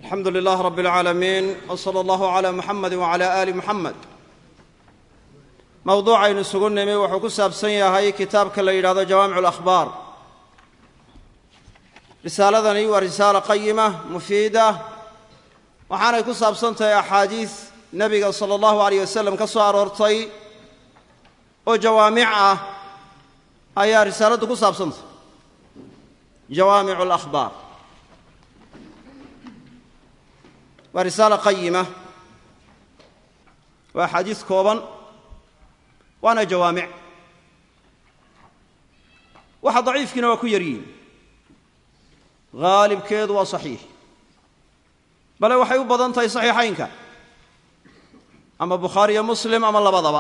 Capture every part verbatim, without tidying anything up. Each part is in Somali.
الحمد لله رب العالمين وصلى الله على محمد وعلى آل محمد موضوعaynu isugu nimi wuxuu ku saabsan yahay kitaabka la yidhaahdo jawaamicu اlakhbaar risaaladani waa risaalo qayima mufiida waxaanay ku saabsan tahay axaadiis nebiga sala allahu alayh wasalam ka soo aroortay oo jawaamic ah ayaa risaaladdu ku saabsantahy jawaamicu اlakhbaar waa risaalo qayima waa axaadiis kooban waana jawaamic waxa daciifkiina waa ku yaryihin haalibkeedu waa saxiix bale waxay u badan tahay saxiixaynka ama bukhaariyo muslim ama labadaba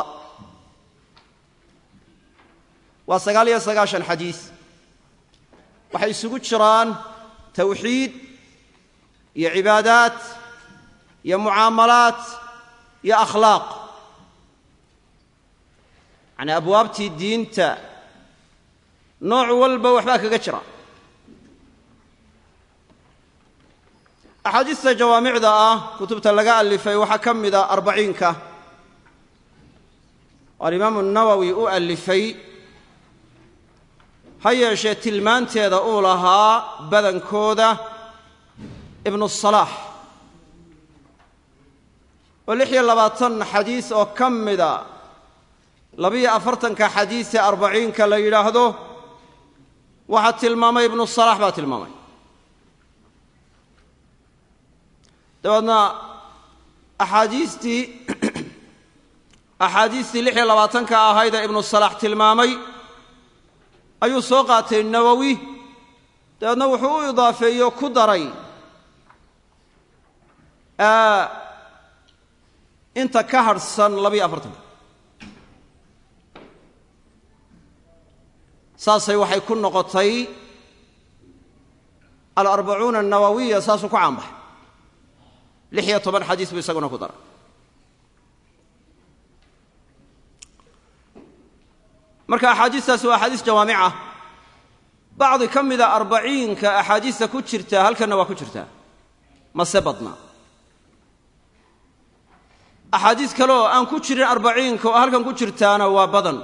waa sagaal iyo sagaashan xadiis waxay isugu jiraan tawxiid iyo cibaadaat iyo mucaamalaat iyo akhlaaq yacni abwaabtii diinta nooc walba waxbaa kaga jira axaadiista jawaamicda ah kutubta laga alifay waxaa ka mida arbaciinka oo alimaamu nawowi u alifay ha yeeshee tilmaanteeda uu lahaa badankooda ibnu salaax oo lix iyo labaatan xadiis oo ka mida labiyo afartanka xadiisee arbaciinka la yidhaahdo waxaa tilmaamay ibnu salaax baa tilmaamay dabeedna axaadiistii axaadiistii lix iyo labaatanka ahayd ee ibnu salaax tilmaamay ayuu soo qaatay nawowi dabeedna wuxuu u idaafeeyo ku daray inta ka hadhsan labiyo afartanka saasay waxay ku noqotay alarbacuuna annawawiya saasuu ku caanbaxay lix iyo toban xadiis buu isaguna ku daray marka axaadiistaasi waa axaadiis jawaamic ah bacdi ka mida arbaciinka axaadiista ku jirta halkanna waa ku jirtaa mase badna axaadiis kale oo aan ku jirin arbaciinka oo halkan ku jirtaana waa badan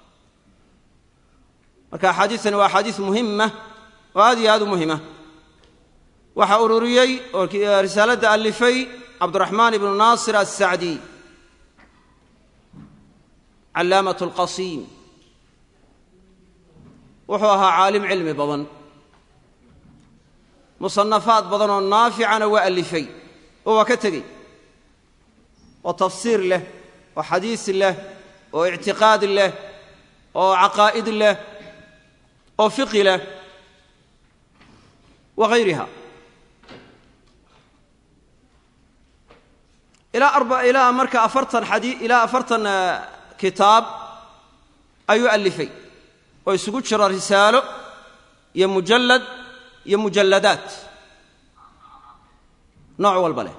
marka axaadiistani waa axaadiis muhima oo aad iyo aad u muhima waxaa ururiyey oo risaaladda alifay cabduraxmaan ibnu naasir assacdi callaamatu alqasiim wuxuu ahaa caalim cilmi badan musanafaad badan oo naaficana waa alifay oo waa ka tegey oo tafsiir leh oo xadiis leh oo ictiqaad leh oo caqaa'id leh oo fiqi leh wa hayriha ilaa marka afartan xadii ilaa afartan kitaab ayuu alifay oo isugu jira risaalo iyo mujallad iyo mujalladaat nooc walba leh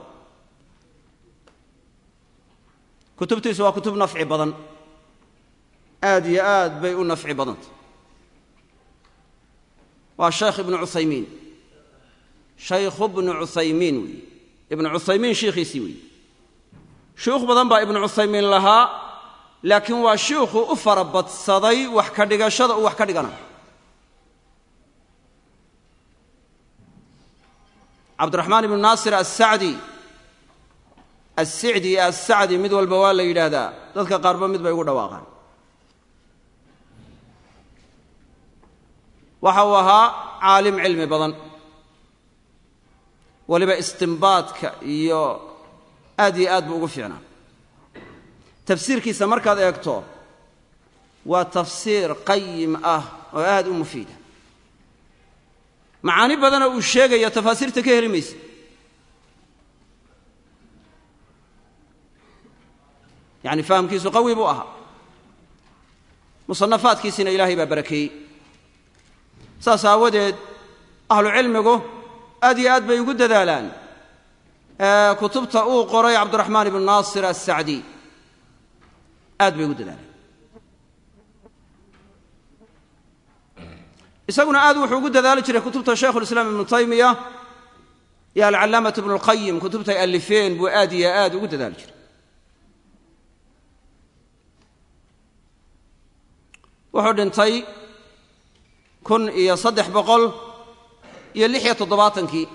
kutubtiisu waa kutub nafci badan aad iyo aad bay u nafci badantah waa shaykh ibnu cuthaymiin shaykhu bnu cuthaymiin weeye ibnu cuthaymiin shiikhiisii weeye shuyuukh badan baa ibnu cuthaymiin lahaa laakiin waa shiikhu u fara badsaday wax ka dhigashada uu wax ka dhiganayo cabdiraxmaan ibnu naasir assacdi assicdi iyo assacdi mid walba waa la yidhaahdaa dadka qaarba mid bay ugu dhawaaqaan waxa uu ahaa caalim cilmi badan weliba istimbaadka iyo aad iyo aad buu ugu fiicnaa tafsiirkiisa markaad eegto waa tafsiir qayim ah oo aad u mufiida macaani badana uu sheegaya tafaasiirta ka heli maysa yacni fahamkiisu qawi buu ahaa musanafaadkiisina ilaahay baa barakeeyey saas aawadeed ahlu cilmigu aad iyo aad bay ugu dadaalaan kutubta uu qoray cabdiraxmaan ibnu naasir assacdi aad bay ugu dadaalaan isaguna aad wuxuu ugu dadaali jiray kutubta shaykhulislaam ibnu taymiya iyo alcallaamatu ibnu lqayim kutubtay alifeen buu aad iyo aad ugu dadaali jiray. wuxuu dhintay kun iyo saddex boqol iyo lix iyo toddobaatankii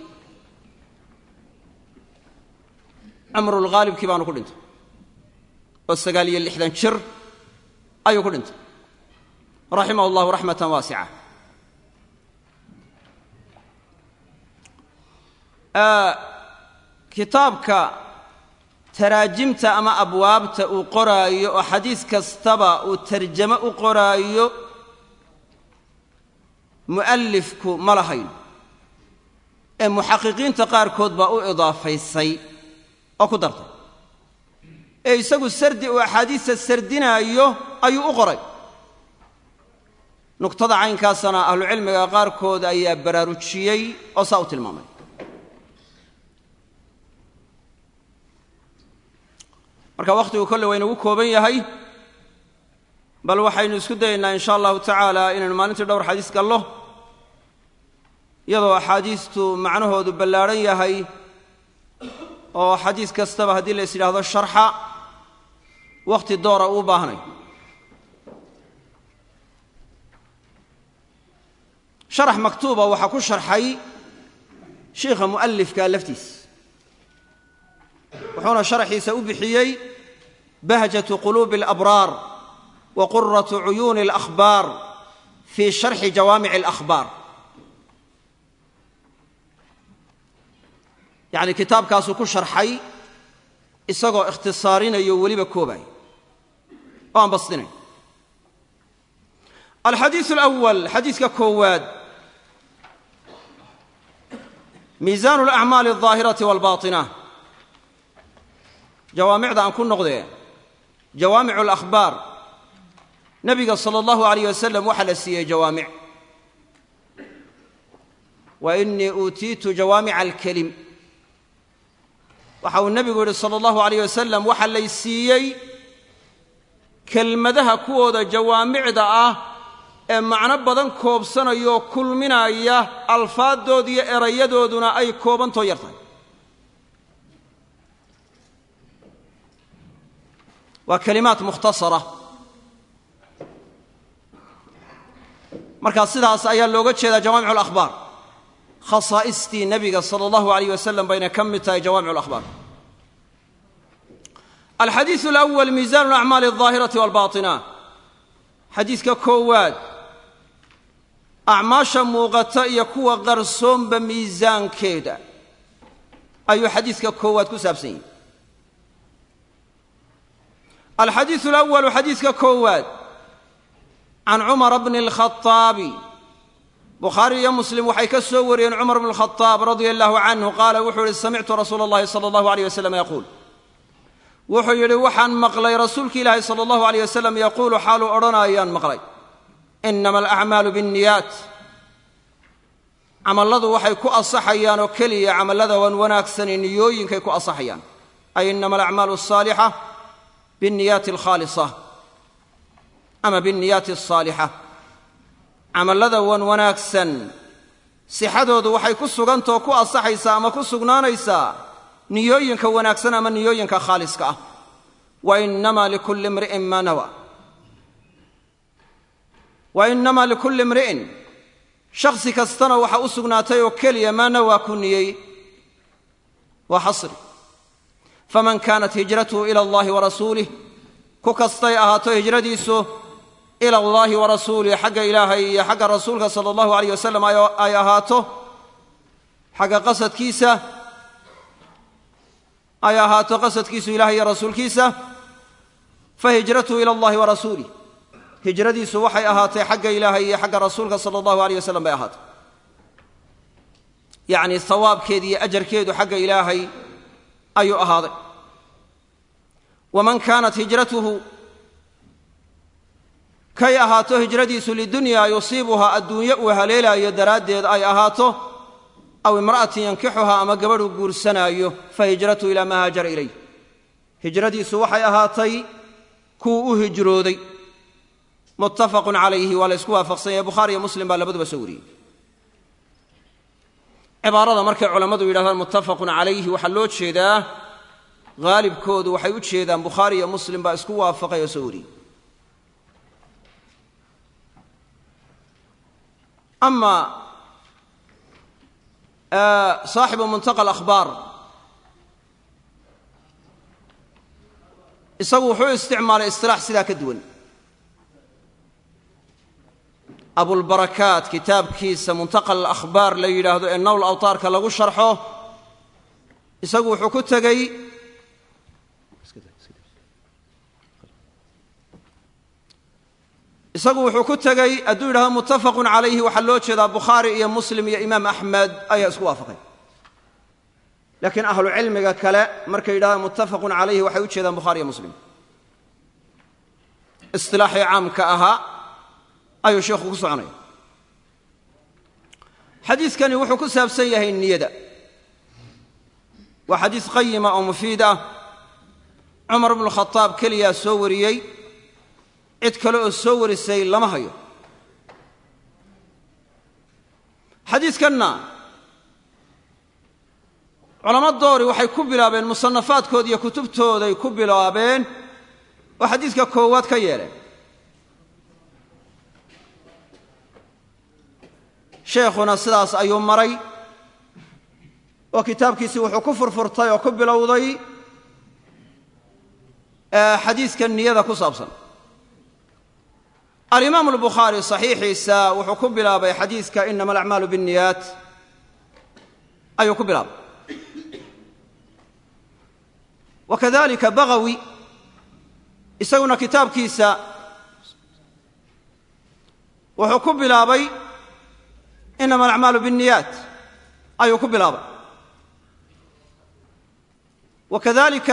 cumrulghaalibkii baanu ku dhintay oo sagaal iyo lixdan jir ayuu ku dhintay raximahu allahu raxmatan waasica. kitaabka taraajimta ama abwaabta uu qoraayo oo xadiis kastaba uu tarjamo u qoraayo mu'allifku ma lahayn ee muxaqiqiinta qaarkood baa u idaafaysay oo ku dartay ee isagu sardi uu axaadiista sardinaayo ayuu u qoray. nuqtada caynkaasana ahlucilmiga qaarkood ayaa baraarujiyey oo saa u tilmaamay. marka wakhtigu kolle waa inagu kooban yahay, bal waxaynu isku dayaynaa in sha allahu tacaala inaynu maalintii dhowr xadiis gallo iyadoo axaadiistu macnahoodu ballaadhan yahay oo xadiis kastaba haddii la is yidhaahdo sharxa wakhti doora uu baahnay. sharax maktuuba waxaa ku sharxay shiikha mu'allifka laftiis, wuxuuna sharaxiisa u bixiyey bahjatu quluubi alabraar wa quratu cuyuuni alakhbaar fii sharxi jawaamici alakhbaar. yacni kitaabkaasuu ku sharxay isagoo ikhtisaarinayo weliba koobay oo aan basdinay. alxadiiثu alأwal xadiiska koowaad miisaanu alacmaali alظaahirati waalbaaطina. jawaamicda aan ku noqdee jawaamicu alakhbaar nebiga sala allahu alayh wasalam waxaa la siiyey jawaamic. wa inii uutiitu jawaamica alkelim. waxa uu nebigu yidhi sala allahu alayh wasalam waxaa lay siiyey kelmadaha kuwooda jawaamicda ah ee macno badan koobsanayoo kulminaya alfaaddood iyo erayadooduna ay koobantoo yar tahay. waa kelimaat mukhtasara. markaa sidaas ayaa looga jeedaa jawaamicu alakhbaar. khasaa'istii nebiga sala allahu alayh wasalam bayna ka mid tahay jawaamicu alakhbaar. alxadiiثu alأwal miisaanu alacmaali alظaahirati waalbaaطina. xadiiska koowaad acmaasha muuqata iyo kuwa qarsoonba miisaankeeda ayuu xadiiska koowaad ku saabsan yahay. alxadiiثu alawalu xadiiska koowaad can cumara bni اlkhaطaabi. bukhaari iyo muslim waxay ka soo wariyeen cumar bn اlkhadaab radia allahu canhu qaala wuxuu yihi samictu rasuula اllahi salى allahu alيyh wasalam yaquul. wuxuu yidhi waxaan maqlay rasuulki ilaahi salى allahu alيyh wasalam yaquulu xaaluu odhanayaan maqlay inama alacmaalu biاnniyaat. camalladu waxay ku asaxayaan oo keliya camallada wan wanaagsani niyooyinkay ku asaxayaan. ay inama alacmaalu asaalixa biاnniyaati alkhaalisa ama biاnniyaati asaalixa. camallada wan wanaagsan sixadoodu waxay ku sugantao ku asaxaysaa ama ku sugnaanaysaa niyooyinka wanaagsan ama niyooyinka khaaliska ah. wa inama likulli imri'in maa nawa. wa inama likulli imri'in shakhsi kastana waxaa u sugnaatay oo keliya maa nawaa ku niyey waa xasri. faman kaanat hijratuhu ila allahi warasuulih ku kastay ahaato hijradiisu ila allahi warasuulih xagga ilaahay iyo xagga rasuulka sala allahu alayh wasalam ay ahaato xagga qasadkiisa ay ahaato qasadkiisu ilahay iyo rasuulkiisa fa hijratuhu ila allahi warasuulih hijradiisu waxay ahaatay xagga ilaahay iyo xagga rasuulka sala allahu alayh wasalam bay ahaatay. yacni hawaabkeedi iyo ajarkeedu xagga ilaahay ayuu ahaaday. waman kaanat hijratuhu kay ahaato hijradiisu lidunyaa yusiibuhaa adduunye uu haleelaayo daraaddeed ay ahaato aw imra'atin yankixuhaa ama gabadhuu guursanaayo fa hijratuhu ilaa maa haajara ilayh hijradiisu waxay ahaatay kuu u hijrooday. muttafaqun calayhi waa la ysku waafaqsan yahay bukhaari iyo muslim baa labaduba soo wariyey. cibaarada markay culammadu yidhahdaan muttafaqun calayhi waxaa loo jeedaa haalibkoodu waxay u jeedaan bukhaari iyo muslim baa isku waafaqay oo soo wariyey ama saaxibu muntaqa alakhbaar isagu wuxuu isticmaalay istilaax sidaa ka duwan abulbarakaat kitaabkiisa muntaqa alakhbaar la yidhaahdo ee nawl awtaarka lagu sharxo isagu wuxuu ku tegey isagu wuxuu ku tegey hadduu yidhahdo muttafaqun calayhi waxaa loo jeedaa bukhaari iyo muslim iyo imaam axmed ayaa isku waafaqay laakiin ahlucilmiga kale markay yidhahdaan muttafaqun calayhi waxay u jeedaan bukhaari iyo muslim istilaaxii caamka ahaa ayuu sheekhu ku soconaya xadiidkani wuxuu ku saabsan yahay niyada waa xadiis qayima oo mufiid ah cumar bnu khadaab keliyaa soo wariyey cid kale oo soo warisay lama hayo xadiidkanna culamo doori waxay ku bilaabeen musannafaadkooda iyo kutubtooday ku bilaabeen oo xadiidka koowaad ka yeeleen sheekhuna sidaas ayuu maray oo kitaabkiisii wuxuu ku furfurtay oo ku bilowday xadiidka niyada ku saabsan alimaamu albukhaari saxiixiisa wuxuu ku bilaabay xadiidka inama alacmaalu biاnniyaat ayuu ku bilaabay wakadalika bagawi isaguna kitaabkiisa wuxuu ku bilaabay inama alacmaalu biاnniyaat ayuu ku bilaabay wakadalika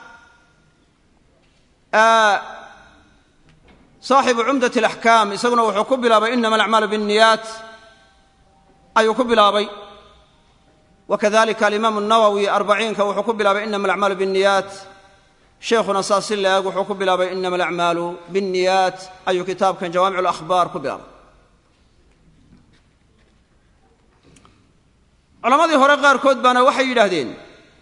saaxibu cumdat alaxkaam isaguna wuxuu ku bilaabay inama alacmaalu biاnniyaat ayuu ku bilaabay wakadalika alimaamu الnawowi arbaciinka wuxuu ku bilaabay inama alacmaalu biاnniyaat sheekhuna saas si la-eg wuxuu ku bilaabay inama alacmaalu biاnniyaat ayuu kitaabkan jawaamic alakhbaar ku bilaabay culammadii hore qaarkood baana waxay yidhaahdeen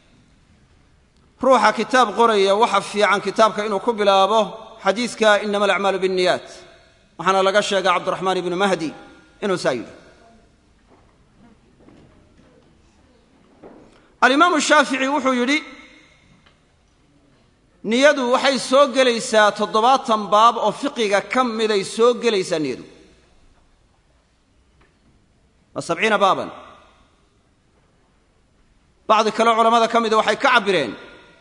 ruuxa kitaab qoraya waxa fiican kitaabka inuu ku bilaabo xadiidka inama alacmaalu biاnniyaat waxaana laga sheega cabdiraxmaan ibnu mahdi inuu saa yidhi alimaamu shaafici wuxuu yidhi niyadu waxay soo gelaysaa toddobaatan baab oo fiqiga ka miday soo gelaysaa niyadu waa sabciina baaban bacdi kaleo culammada ka mida waxay ka cabbireen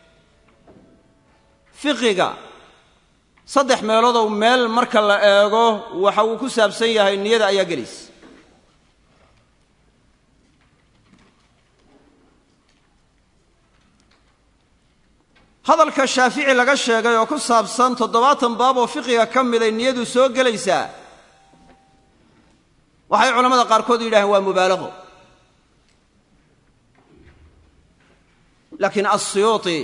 fiqiga saddex meeloodow meel marka la eego waxa uu ku saabsan yahay niyada ayaa gelaysa hadalka shaafici laga sheegay oo ku saabsan toddobaatan baab oo fiqiga ka miday niyadu soo gelaysaa waxay culammada qaarkood yidhaaheen waa mubaalaqo laakiin assiyuuti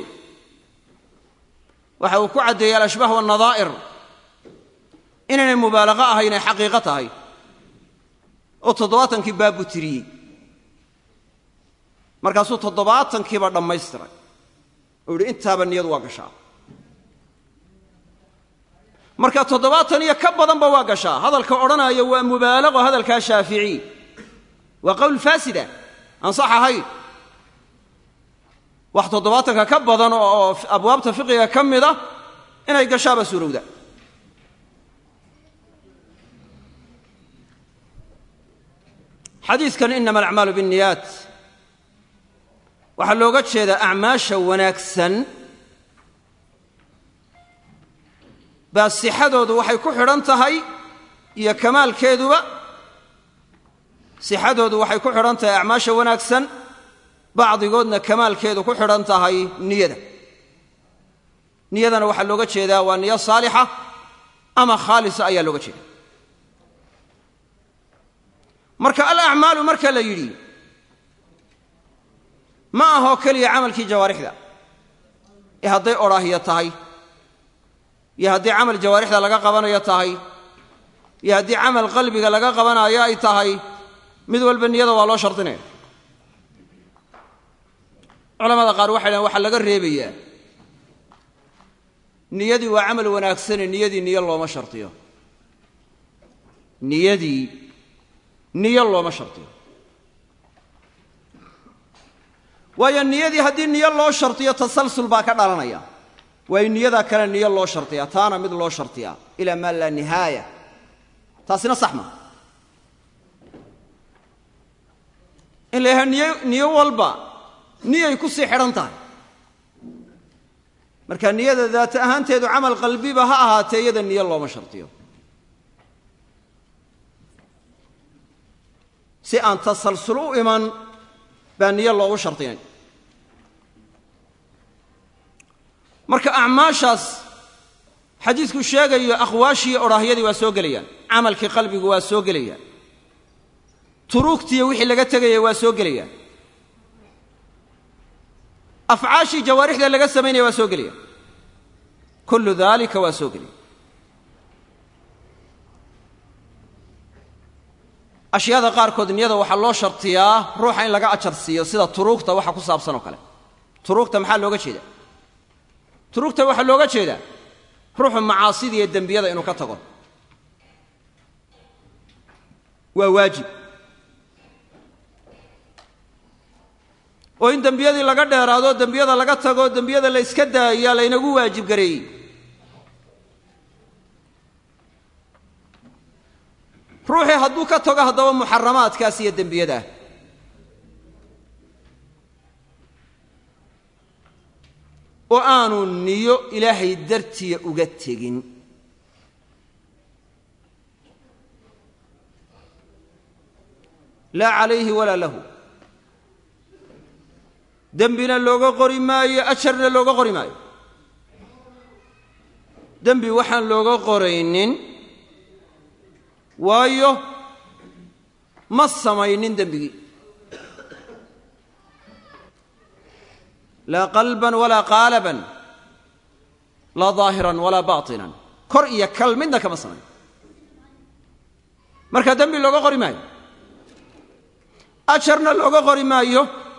waxa uu ku caddeeyey alashbaah waannadaa'ir inaynay mubaalaqo ahay inay xaqiiqo tahay oo toddobaatankii baab buu tiriyey markaasuu toddobaatankiiba dhammaystiray oo yidhi intaaba niyadu waa gashaa marka toddobaatan iyo ka badanba waa gashaa hadalka odhanaya waa mubaalaqo hadalkaa shaafici waa qowl faasida aan sax ahayn wax toddobaatanka ka badan oo abwaabta fiqiga ka mida inay gashaaba suurowda xadiidkan inama alacmaalu biاnniyaat waxaa looga jeedaa acmaasha wanaagsan baa sixadoodu waxay ku xidhan tahay iyo kamaalkeeduba sixadoodu waxay ku xidhan tahay acmaasha wanaagsan bacdigoodna kamaalkeedu ku xidhan tahay niyada niyadana waxaa looga jeedaa waa niyo saalixa ama khaalisa ayaa looga jeeda marka alacmaalu marka la yidhi ma ahoo keliya camalkii jawaarixda ee hadday odhaahyo tahay iyo haddii camal jawaarixda laga qabanayo tahay iyo haddii camal qalbiga laga qabanayo ay tahay mid walba niyada waa loo shardinaya culamada qaar waxay dhahaan waxa laga reebayaa niyadii waa camal wanaagsane niyadii niyo looma shartiyo niyadii niyo looma shartiyo waayo niyadii haddii niyo loo shartiyo tasalsul baa ka dhalanaya waayo niyadaa kale niyo loo shartiyaa taana mid loo shartiyaa ilaa maa laa nihaaya taasina sax ma in la yahay niyo niyo walba niyay ku sii xidhan tahay marka niyada daata ahaanteedu camal qalbiba ha ahaatee iyada niyo looma shartiyo si aan tasalsul u iman baa niyo loogu shartiyay marka acmaashaas xadiidku sheegayo aqwaashii odhaahyadii waa soo gelayaan camalkii qalbigu waa soo gelayaan turuugtiiyo wixii laga tegayay waa soo gelayaan afcaashii jawaarixda laga samaynaya waa soo gelayaan kullu daalika waa soo gelaya ashyaada qaarkood niyada waxaa loo shartiyaa ruuxa in laga ajar siiyo sida turuugta waxa ku saabsan oo kale turuugta maxaa looga jeedaa turuugta waxaa looga jeedaa ruuxu macaasida iyo dembiyada inuu ka tago waa waajib oo in dembiyadii laga dheeraado dembiyada laga tago dembiyada la iska daayaa laynagu waajib gareeyey ruuxii hadduu ka tago haddaba muxaramaadkaas iyo dembiyadaa oo aanu niyo ilaahay dartiya uga tegin laa calayhi walaa lahu dembina looga qori maayo ajarna looga qori maayo dembi waxaan looga qoraynin waayo ma samaynin dembigii laa qalban walaa qaalaban laa daahiran walaa baatinan kor iyo kal midna kama samayn marka dembi looga qori maayo ajarna looga qori maayo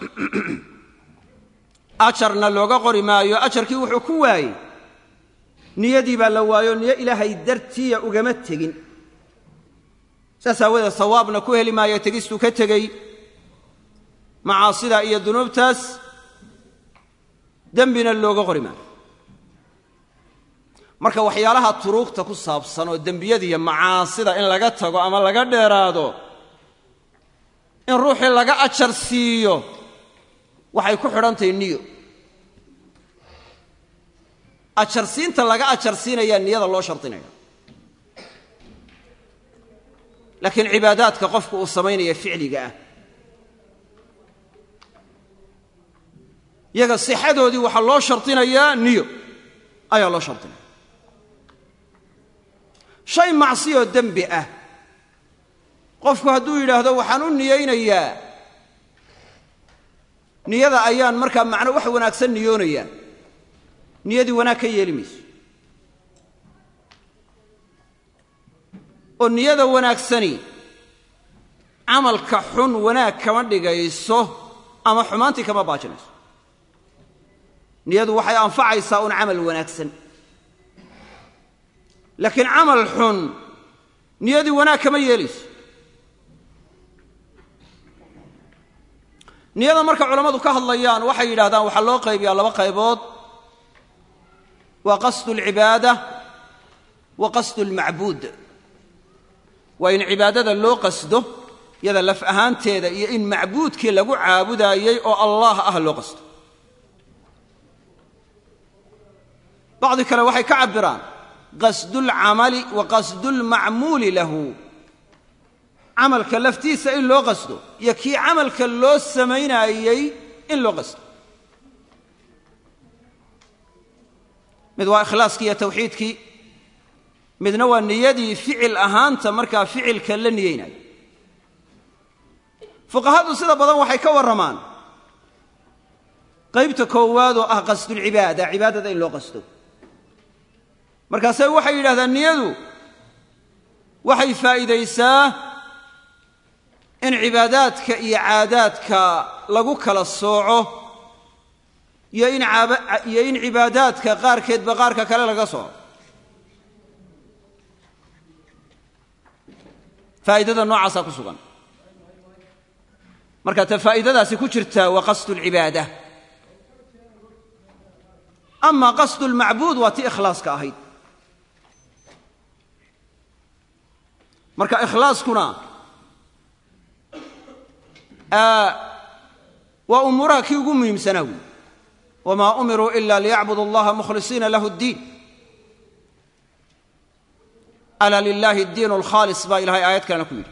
ajarna looga qori maayo ajarkii wuxuu ku waayey niyadii baa la waayo niyo ilaahay dartiya ugama tegin saas aawadeed sawaabna ku heli maayo tegistuu ka tegey macaasida iyo dunuubtaas dembina looga qori maayo marka waxyaalaha turuugta ku saabsan oo dembiyada iyo macaasida in laga tago ama laga dheeraado in ruuxii laga ajar siiyo waxay ku xidhantahay niyo ajarsiinta laga ajar siinayaa niyada loo shardinaya laakiin cibaadaadka qofku uu samaynaya ficliga ah yaga sixadoodii waxaa loo shardinayaa niyo ayaa loo shardinaya shay macsiyoo dembi ah qofku hadduu yidhaahdo waxaan u niyaynayaa niyada ayaan markaa macno wax wanaagsan niyoonayaa niyadii wanaag ka yeeli mayso oo niyada wanaagsani camalka xun wanaag kama dhigayso ama xumaantii kama baajinayso niyadu waxay anfacaysaa un camal wanaagsan laakiin camal xun niyadii wanaag kama yeelayso niyada marka culammadu ka hadlayaan waxay yidhahdaan waxaa loo qaybiyaa laba qaybood waa qasdu alcibaada wa qasdu almacbuud waa in cibaadada loo qasdo yada laf ahaanteeda iyo in macbuudkii lagu caabudaayey oo allah ah loo qasdo bacdi kale waxay ka cabbiraan qasdu alcamali wa qasdu almacmuuli lahu camalka laftiisa in loo qasdo iyo kii camalka loo samaynaayey in loo qasdo mid waa ikhlaaskii iyo tawxiidkii midna waa niyadii ficil ahaanta markaa ficilka la niyeynayo fuqahadu sida badan waxay ka warramaan qaybta koowaad oo ah qasdulcibaada cibaadada in loo qasdo markaase waxay yidhahdaan niyadu waxay faa'iidaysaa in cibaadaadka iyo caadaadka lagu kala sooco iyo in iyo in cibaadaadka qaarkeedba qaarka kale laga soo faa'idada noocaasa ku sugan marka ta faa'idadaasi ku jirta waa qasdul cibaada ama qasdul macbuud waa ti ikhlaaska ahayd marka ikhlaaskuna waa umuuraha kii ugu muhiimsanaa wey wamaa umiruu ila liyacbudu allaha mukhlisiina lahu ddiin alaa lilaahi addiinu alkhaalis baa ilahay aayad kalena ku yidhi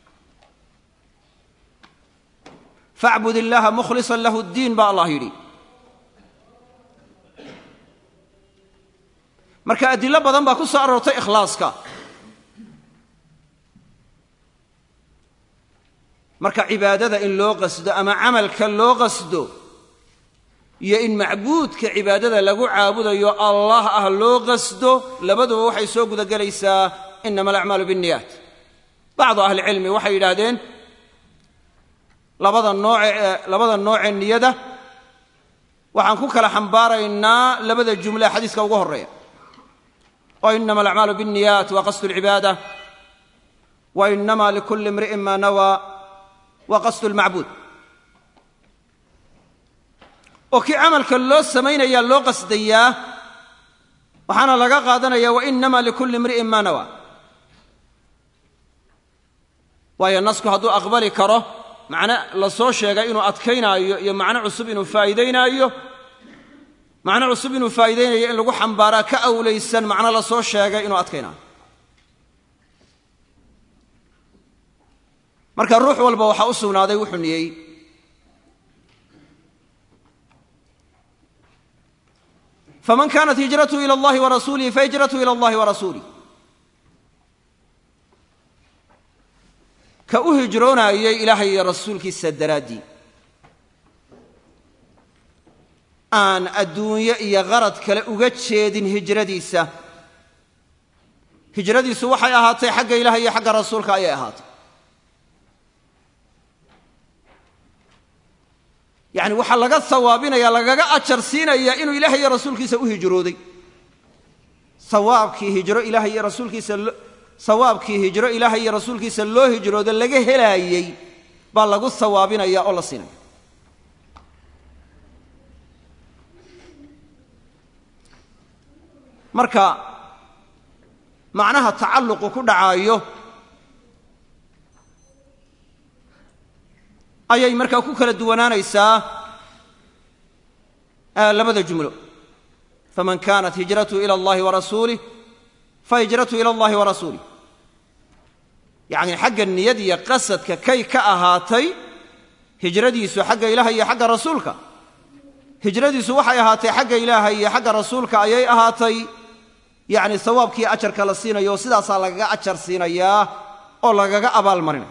facbud illaha mukhlisan lahu ddiin baa allah yidhi marka adilo badan baa ku soo aroortay ikhlaaska marka cibaadada in loo qasdo ama camalka loo qasdo iyo in macbuudka cibaadada lagu caabudayo allah ah loo qasdo labaduba waxay soo gudagelaysaa inama alacmaalu biاnniyaat bacdu ahli cilmi waxay yidhaahdeen labada nooce labada noocee niyada waxaan ku kala xambaaraynaa labada jumle xadiiska ugu horreeya oo inama alacmaalu biاnniyaat wa qasdu اlcibaada wa inama likulli imri'in ma nawaa wa qasdu lmacbuud oo kii camalka loo samaynayaa loo qasdayaa waxaana laga qaadanaya wainama likulli imri'in maa nawaa waayo nasku hadduu aqbali karo macne la soo sheegay inuu adkaynaayo iyo macno cusub inuu faa'iidaynaayo macno cusub inuu faa'iidaynayo in lagu xambaaraa ka awlaysan macno la soo sheegay inuu adkaynaayo marka ruux walba waxaa u sugnaaday wuxuu niyey faman kaanat hijratuhu ila allahi warasuulihi fahijratuhu ila allahi warasuulih ka u hijroonaayey ilaahay iyo rasuulkiisa daraaddii aan adduunye iyo qarad kale uga jeedin hijradiisa hijradiisu waxay ahaatay xagga ilahay iyo xagga rasuulka ayay ahaatay yacni waxaa laga sawaabinaya lagaga ajar siinaya inuu ilaahay iyo rasuulkiisa u hijrooday sawaabkii hijro ilaahay iyo rasuulkiisa sawaabkii hijro ilaahay iyo rasuulkiisa loo hijrooda laga helaayey baa lagu sawaabinaya oo la siinaya marka macnaha tacalluqu ku dhacaayo ayay markaa ku kala duwanaanaysaa labada jumlo faman kaanat hijratuhu ila allahi warasuulih fahijratuhu ila allahi warasuulih yacni xagga niyad iyo qasadka kay ka ahaatay hijradiisu xagga ilaahay iyo xagga rasuulka hijradiisu waxay ahaatay xagga ilaahay iyo xagga rasuulka ayay ahaatay yacni sawaabkii ajarka la siinayo oo sidaasaa lagaga ajar siinayaa oo lagaga abaal marinaya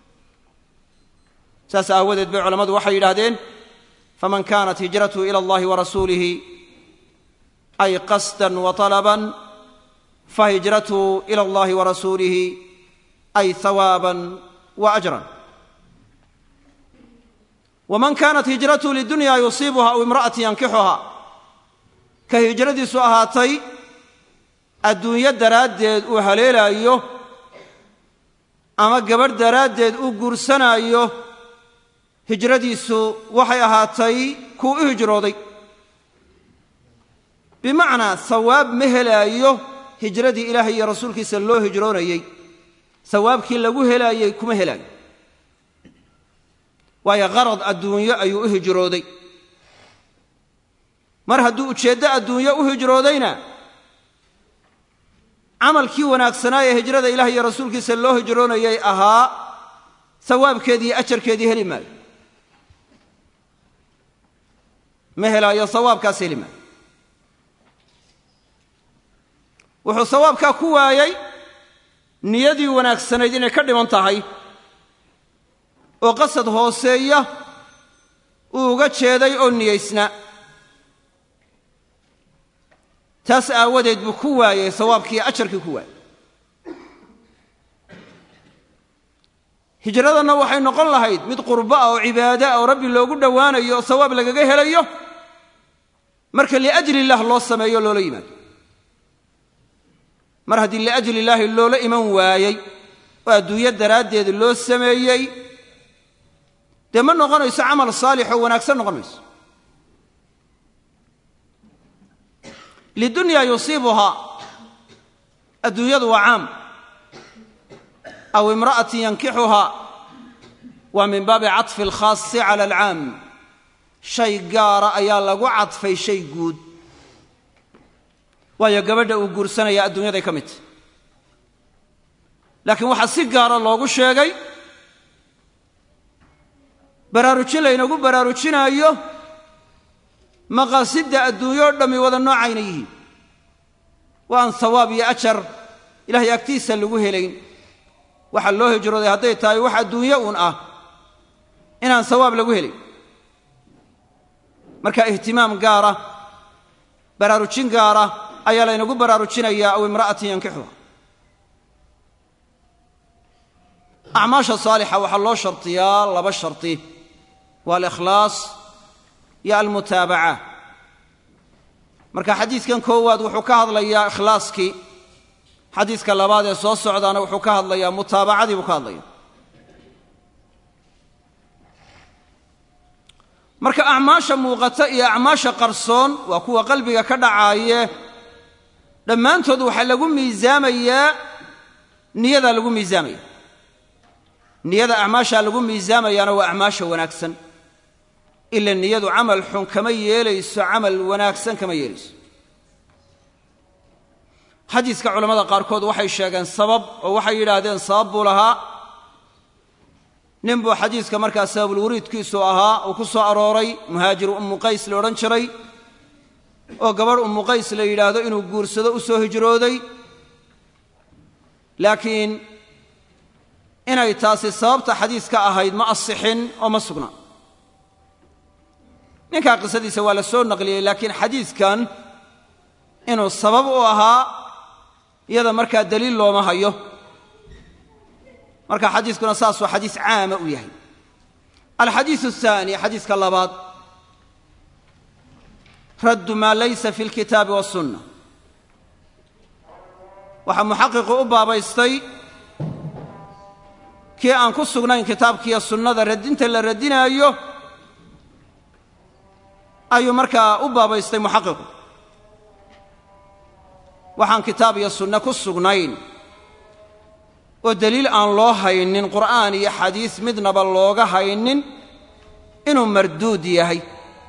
saas aawadeed bay culammadu waxay yidhaahdeen faman kaanat hijratuhu ila allahi warasuulihi ay qasdan wa talaban fahijratuhu ila allahi warasuulihi ay hawaaban wa ajran waman kaanat hijratuhu lidunya yusiibuha aw imra'atin yankixuha ka hijradiisu ahaatay adduunyo daraaddeed uu haleelaayo ama gabadh daraaddeed uu guursanaayo hijradiisu waxay ahaatay kuu u hijrooday bimacnaa sawaab ma helaayo hijradii ilaahay iyo rasuulkiisa loo hijroonayey sawaabkii lagu helaayey kuma helaayo waayo qarad adduunyo ayuu u hijrooday mar hadduu ujeeddo adduunyo u hijroodayna camalkii wanaagsanaa ee hijrada ilaah iyo rasuulkiisa loo hijroonayay ahaa sawaabkeedii iyo ajarkeedii heli maayo ma helaayo sawaabkaas heli maayo wuxuu sawaabkaa ku waayey niyadii wanaagsanayd inay ka dhiman tahay oo qasad hooseeya uu uga jeeday oo niyaysna taas aawadeed buu ku waayey sawaabkii ajarkii ku waayey hijradanna waxay noqon lahayd mid qurbo ah oo cibaado ah oo rabbi loogu dhowaanayo oo sawaab lagaga helayo marka liajli illaah loo sameeyo loola yimaado mar haddii liajli illaahi loola iman waayey oo adduunyo daraaddeed loo sameeyey dee ma noqonayso camal saalix oo wanaagsan noqon mayso lidunya yusiibuhaa adduunyadu waa caam aw imra'atin yankixuhaa waa min baabi caطfi alkhaasi cala alcaam shay gaara ayaa lagu cadfay shay guud waayo gabadha uu guursanaya adduunyaday ka mid tahy laakiin waxaa si gaara loogu sheegay baraarujin laynagu baraarujinaayo maqaasidda adduunyoo dhammi wada noocayna yihiin waa aan hawaab iyo ajar ilahay agtiisa lagu helayn waxaa loo hijrooday hadday tahay wax adduunyo uun ah inaan hawaab lagu helayn marka ihtimaam gaara baraarujin gaara ayaa laynagu baraarujinayaa aw imra'atin yankixuha acmaasha saalixa waxaa loo shartiyaa laba sharti waa alikhlaas iyo almutaabaca marka xadiidkan koowaad wuxuu ka hadlayaa ikhlaaskii xadiidka labaad ee soo socdaana wuxuu ka hadlayaa mutaabacadii buu ka hadlaya marka acmaasha muuqata iyo acmaasha qarsoon waa kuwa qalbiga ka dhacaaye dhammaantood waxaa lagu miisaamayaa niyadaa lagu miisaamaya niyada acmaashaa lagu miisaamayaana waa acmaasha wanaagsan ila niyadu camal xun kama yeelayso camal wanaagsan kama yeelayso xadiiska culammada qaarkood waxay sheegeen sabab oo waxay yidhaahdeen sabab buu lahaa nin buu xadiiska markaa sababulwuriidkiisu ahaa uu ku soo arooray muhaajiru ummu qays la odhan jiray oo gabadh ummu qays la yidhaahdo inuu guursado u soo hijrooday laakiin inay taasi sababta xadiiska ahayd ma asixin oo ma sugna ninkaa qisadiisa waa la soo naqliyey laakiin xadiiskan inuu sabab u ahaa iyada markaa daliil looma hayo marka xadiiskuna saasuu xadiis caama u yahay alxadiiث الثaanي xadiiska labaad raddu maa laysa fi اlkitaabi wالsunna waxaa muxaqiqu u baabaystay kii aan ku sugnayn kitaabkiiyo sunnada radinta la radinaayo ayuu markaa u baabaystay muxaqiqu waxaan kitaab iyo sunne ku sugnayn oo deliil aan loo haynin qur'aan iyo xadiis midnaba looga haynin inuu marduud yahay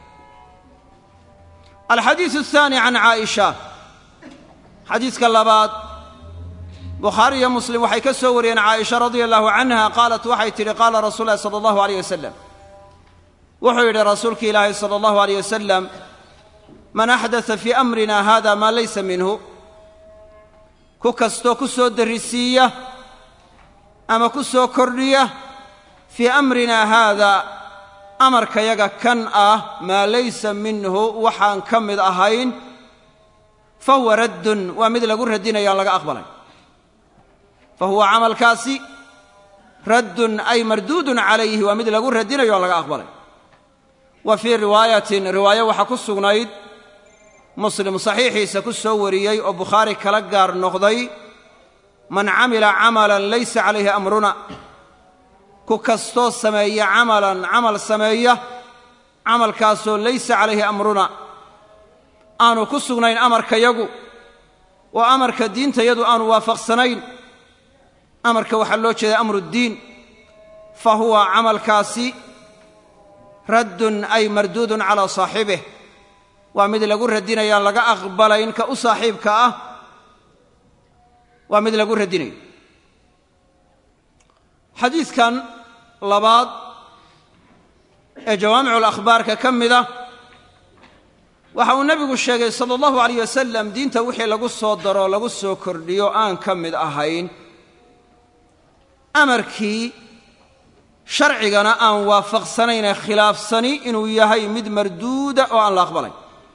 alxadiiث الثaanي can caaئiشha xadiiska labaad bukhaari iyo muslim waxay ka soo wariyeen caaئiشha radia allahu canha qaalat waxay tidhi qaala rasuul lahi salى اllahu عalيyه wasalam wuxuu yidhi rasuulki ilaahi salى اllahu عalيyه wasalam man axdaثa fii amrina hada maa laysa minhu ku kastoo ku soo darrisiiya ama ku soo kordhiya fii amrina haada amarkayaga kan ah maa laysa minhu waxaan ka mid ahayn fa huwa raddun waa mid lagu radinayaan laga aqbalay fa huwa camalkaasi raddun ay marduudun calayhi waa mid lagu radinayo aan laga aqbalay wa fii riwaayatin riwaayo waxaa ku sugnayd muslim saxiixiisa ku soo wariyey oo bukhaari kala gaar noqday man camila camalan laysa calayhi amruna ku kastoo sameeya camalan camal sameeya camalkaasoo laysa calayhi amruna aanu ku sugnayn amarkayagu oo amarka diintayadu aanu waafaqsanayn amarka waxaa loo jeeda amruddiin fa huwa camalkaasi raddun ay marduudun calaa saaxibih waa mid lagu radinayaan laga aqbalayn ka u saaxiibka ah waa mid lagu radinayo xadiidkan labaad ee jawaamicuulakhbaarka ka mida waxa uu nebigu sheegay sala allahu alayh wasalam diinta wixii lagu soo daro lagu soo kordhiyo aan ka mid ahayn amarkii sharcigana aan waafaqsanaynee khilaafsani inuu yahay mid marduuda oo aan la aqbalayn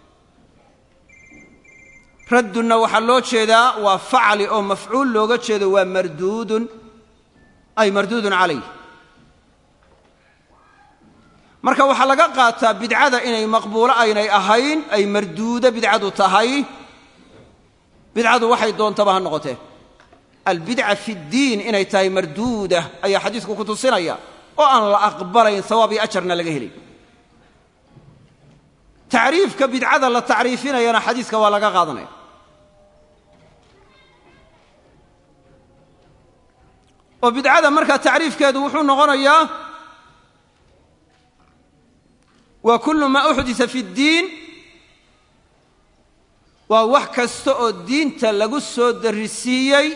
raddunna waxaa loo jeedaa waa facli oo mafcuul looga jeedo waa marduudun ay marduudun calayh marka waxaa laga qaataa bidcada inay maqbuulo aynay ahayn ay marduuda bidcadu tahay bidcadu waxay doontaba ha noqotee albidca fi ddiin inay tahay marduuda ayaa xadiisku ku tusinaya oo aan la aqbalayn sawaab iyo ajarna laga helay tacriifka bidcada la tacriifinayana xadiiska waa laga qaadanaya oo bidcada markaa tacriifkeedu wuxuu noqonayaa waa kullu maa uxdisa fi ddiin waa wax kasta oo diinta lagu soo darrisiiyey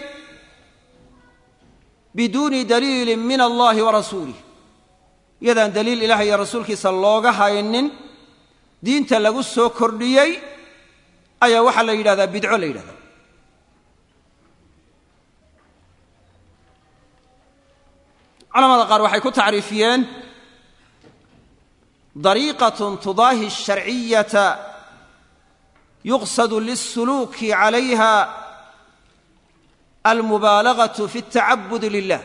biduuni daliilin min allahi wa rasuulih iyadaan daliil ilaah iyo rasuulkiisa looga haynin diinta lagu soo kordhiyey ayaa waxaa la yidhahdaa bidco la yidhahdaa culamada qaar waxay ku tacriifiyeen dariiqatun tudaahi asharciyata yuqsadu lilsuluuki calayha almubaalagatu fi altacabudi lilah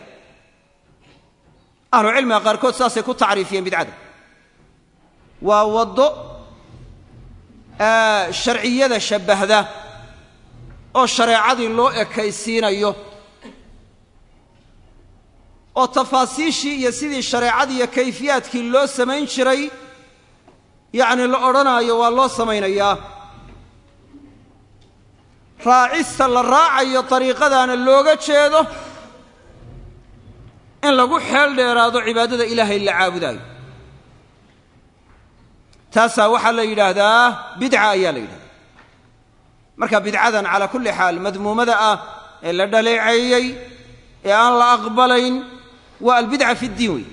ahlu cilmiga qaarkood saasay ku tacriifiyeen bidcada waa waddo sharciyada shabbahda oo shareecadii loo ekaysiinayo oo tafaasiishii iyo sidii shareecadii iyo kayfiyaadkii loo samayn jiray yacni la odhanaayo waa loo samaynayaa raacista la raacayo dariiqadaana looga jeedo in lagu xeel dheeraado cibaadada ilaahay la caabudaayo taasaa waxaa la yidhaahdaa bidca ayaa la yidhahdaa marka bidcadan calaa kulli xaal madmuumada ah ee la dhaleeceeyey ee aan la aqbalayn waa albidca fi ddiin wey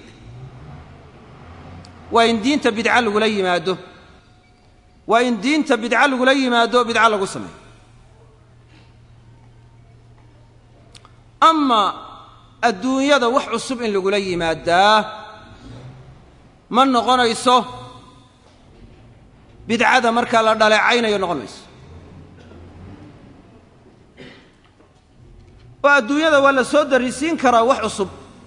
waa in diinta bidca lagula yimaado waa in diinta bidca lagula yimaado bidca lagu sameeyo ama adduunyada wax cusub in lagula yimaadaa ma noqonayso bidcada markaa la dhaleecaynayo noqon mayso oo adduunyada waa la soo darrisiin karaa wax cusub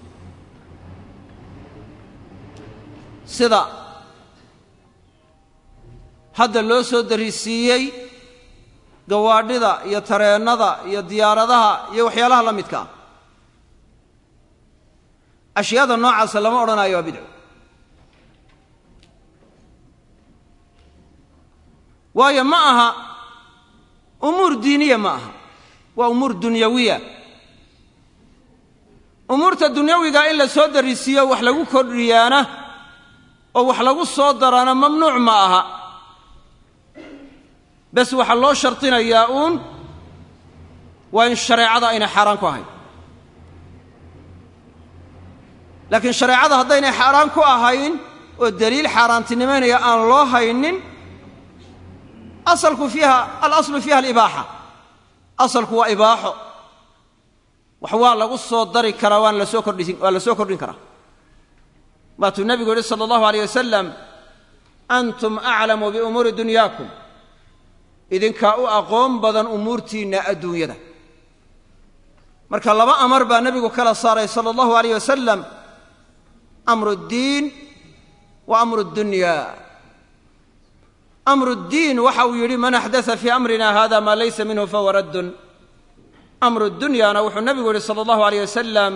sida hadda loo soo darrisiiyey gawaadhida iyo tareennada iyo diyaaradaha iyo waxyaalaha la midka ah ashyaada noocaasa lama odhanayo waa bidco waayo ma aha umuur diiniya ma aha waa umuur dunyawiya umuurta dunyawiga in la soo darrisiiyo wax lagu kordhiyaana oo wax lagu soo daraana mamnuuc ma aha bes waxaa loo shardinayaa uun waa in shareecada aynay xaaraan ku ahayn laakiin shareecada haddaynay xaaraan ku ahayn oo daliil xaaraantinimaynaya aan loo haynin asalku fiiha alaslu fiiha alibaaxa asalku waa ibaaxo wax waa lagu soo dari karaa waana lasoo kordhin waa la soo kordhin karaa waatuu nebigu yidhi sala allahu alayh wasalam antum aclamu biumuuri dunyaakum idinkaa u aqoon badan umuurtiinna adduunyada marka laba amar baa nebigu kala saaray sala allahu alayh wasalam amru ddiin wa amru ddunyaa amru ddiin waxa uu yidhi man axdasa fii amrina hada maa laysa minhu fahuwa raddun amru dunyaana wuxuu nebigu yidhi sala allahu alayh wasalam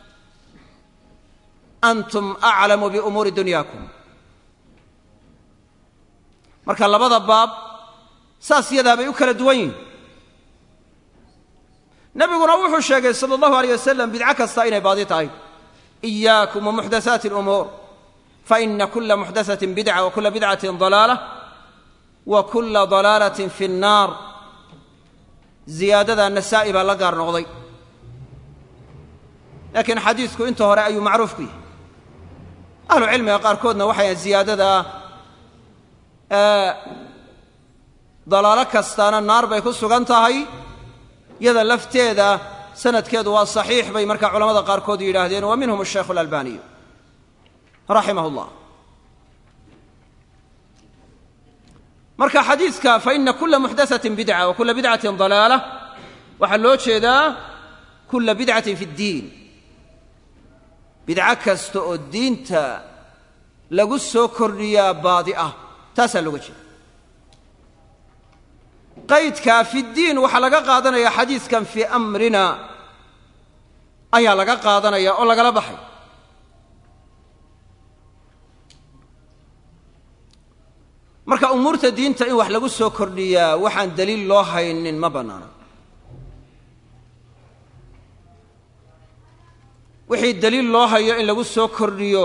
antum aclamu biumuuri dunyaakum marka labada baab saas yadaa bay u kala duwan yihin nebiguna wuxuu sheegay sala allahu alayh wasalam bidco kasta inay baadi tahay iyaakum wa muxdasaati alumuur faina kula muxdasatin bidca wa kula bidcatin dalaalah wa kula dalaalatin fi nnaar ziyaadada nasaa'i baa la gaar noqday laakiin xadiidku inta hore ayuu macruuf ku yahay ahlu cilmiga qaarkoodna waxay ziyaadada dalaalo kastaana naar bay ku sugan tahay yada lafteeda sanadkeedu waa saxiix bay markaa culamada qaarkood yidhaahdeen wa minhum ashaykhu alalbaniyu raximah اllah marka xadiidka faina kula muxdasatin bidca wa kula bidcatin dalaalah waxaa loo jeedaa kula bidcatin fi اddiin bidco kasta oo diinta lagu soo kordhiyaa baadi ah taasaa looga jeeda qaydkaa fi ddiin waxaa laga qaadanayaa xadiiskan fii amrina ayaa laga qaadanaya oo lagala baxay marka umuurta diinta in wax lagu soo kordhiyaa waxaan daliil loo haynin ma bannaana wixii daliil loo hayo in lagu soo kordhiyo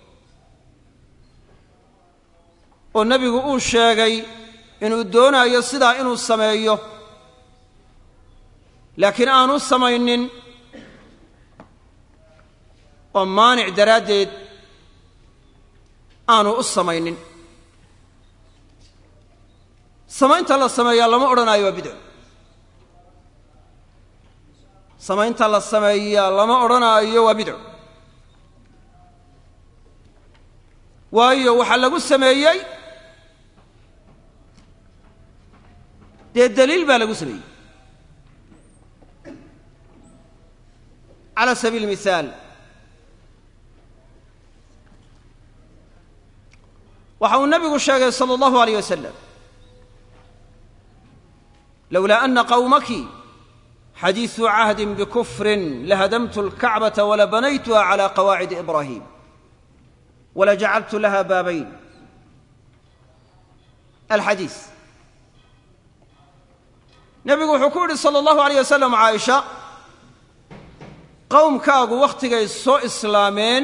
oo nebigu uu sheegay inuu doonaayo sidaa inuu sameeyo laakiin aanu samaynin oo maanic daraaddeed aanu u samaynin samaynta la sameeyaa lama odhanaayo waa bidco samaynta la sameeyaa lama odhanaayo waa bidco waayo waxaa lagu sameeyey dee daliil baa lagu sameeyey cala sabiili mihaal waxa uu nabigu sheegay sala allahu alayh wasalam lowlaa ana qawmaki xadiiثu cahdin bikufrin lahadamtu اlkacbata walabanaytuha calى qawaacidi ibrahim walajacaltu laha baabayn alxadiis nebigu wuxuu ku yidhi salى اllahu alayh wasalam caaisha qowmkaagu wakhtigay soo islaameen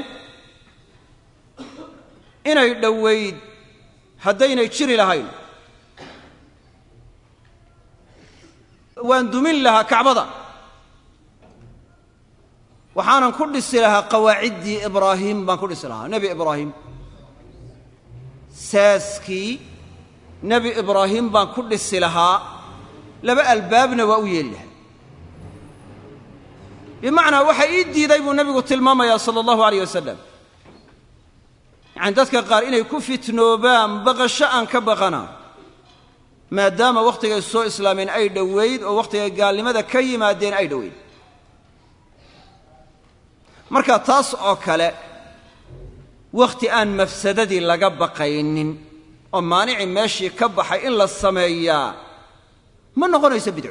inay dhowayd haddaynay jiri lahayn waan dumin lahaa kacbada waxaanan ku dhisi lahaa qawaaciddii ibraahim baan ku dhisi lahaa nebi ibraahim saaskii nebi ibraahim baan ku dhisi lahaa laba albaabna waa u yeeli lahaa bimacnaa waxa ii diiday buu nebigu tilmaamayaa sala allahu alayh wasalam yacani dadka qaar inay ku fitnoobaan baqasho aan ka baqanaa maadaama wakhtigay soo islaameen ay dhowayd oo wakhtigay gaalnimada ka yimaadeen ay dhowayd marka taas oo kale wakhti aan mafsadadii laga baqaynin oo maanicii meeshii ka baxay in la sameeyaa ma noqonayso bidco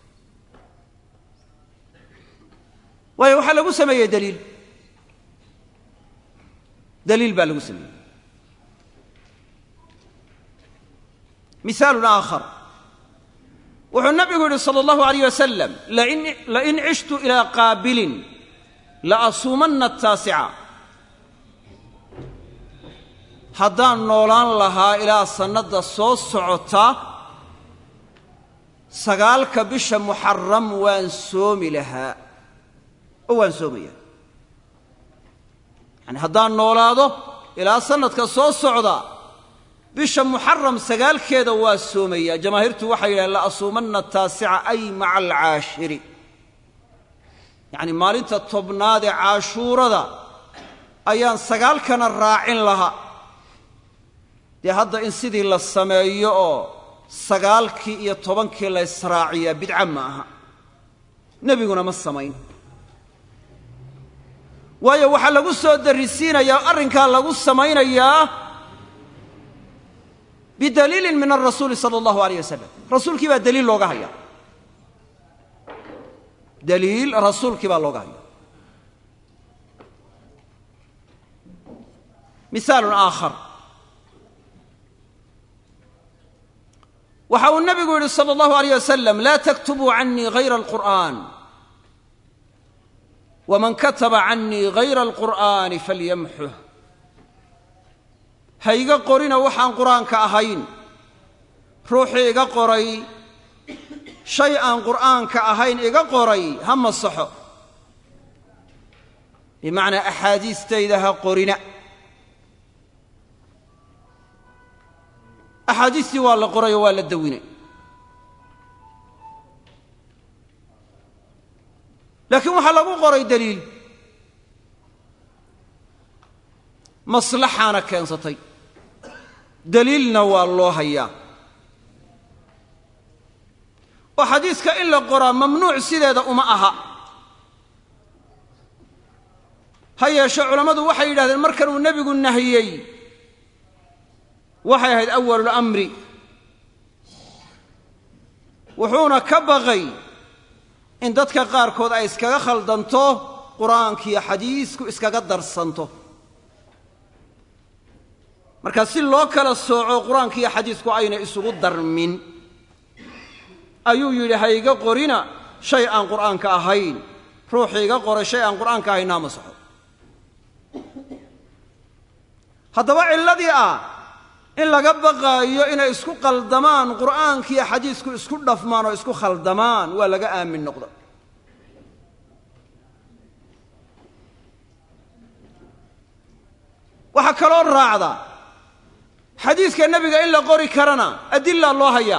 waayo waxaa lagu sameeyey daliil daliil baa lagu sameeyey مثال آخر wuxuu nabigu yidhi salى الlaه عalيه وasلم lain cishtu إilىa qaabilin laasuumanna الtaasica haddaan noolaan lahaa ilaa sannadda soo socota sagaalka bisha muxaram waan soomi lahaa oo waan soomaya yani haddaan noolaado ilaa sannadka soo socda bisha muxaram sagaalkeeda waa soomaya jamaahiirtu waxay yidhahen laasuumanna taasica ay maca alcaashiri yacni maalinta tobnaad ee caashuurada ayaan sagaalkana raacin lahaa dee hadda in sidii la sameeyo oo sagaalkii iyo tobankii la israaciyaa bidca ma aha nebiguna ma samayn waayo waxaa lagu soo darrisiinayaa o arrinkaa lagu samaynayaa bidaliilin min alrasuuli sala allahu alayh wasalam rasuulkii baa daliil looga haya daliil rasuulkii baa looga haya misaalun aakhar waxa uu nabigu yidhi sala allahu alayh wasalam laa taktubuu canii hayra alqur'aan waman kataba canii hayra alqur'aani falyamxuh ha iga qorina waxaan qur'aanka ahayn ruuxii iga qoray shay aan qur'aanka ahayn iga qoray ha masaxo bimacnaa axaadiistayda ha qorina axaadiistii waa la qorayoo waa la dawinay laakiin waxaa lagu qoray daliil maslaxaana keensatay daliilna waa loo hayaa oo xadiiska in la qoraa mamnuuc sideeda uma aha ha yeeshe culammadu waxay yidhahdeen markanuu nebigu nahiyey waxay ahayd awalul amri wuxuuna ka baqay in dadka qaarkood ay iskaga khaldanto qur'aankiiyo xadiisku iskaga darsanto marka si loo kala sooco qur'aankiiyo xadiisku ayna isugu darmin ayuu yidhi ha iga qorina shay aan qur'aanka ahayn ruuxii iga qoray shay aan qur'aanka ahaynaa ma saxo haddaba cilladii ah in laga baqaayo inay isku qaldamaan qur'aankiiyo xadiisku isku dhafmaan oo isku khaldamaan waa laga aamin noqda waxaa kaloo raacda xadiiska nebiga in la qori karana adilla loo hayaa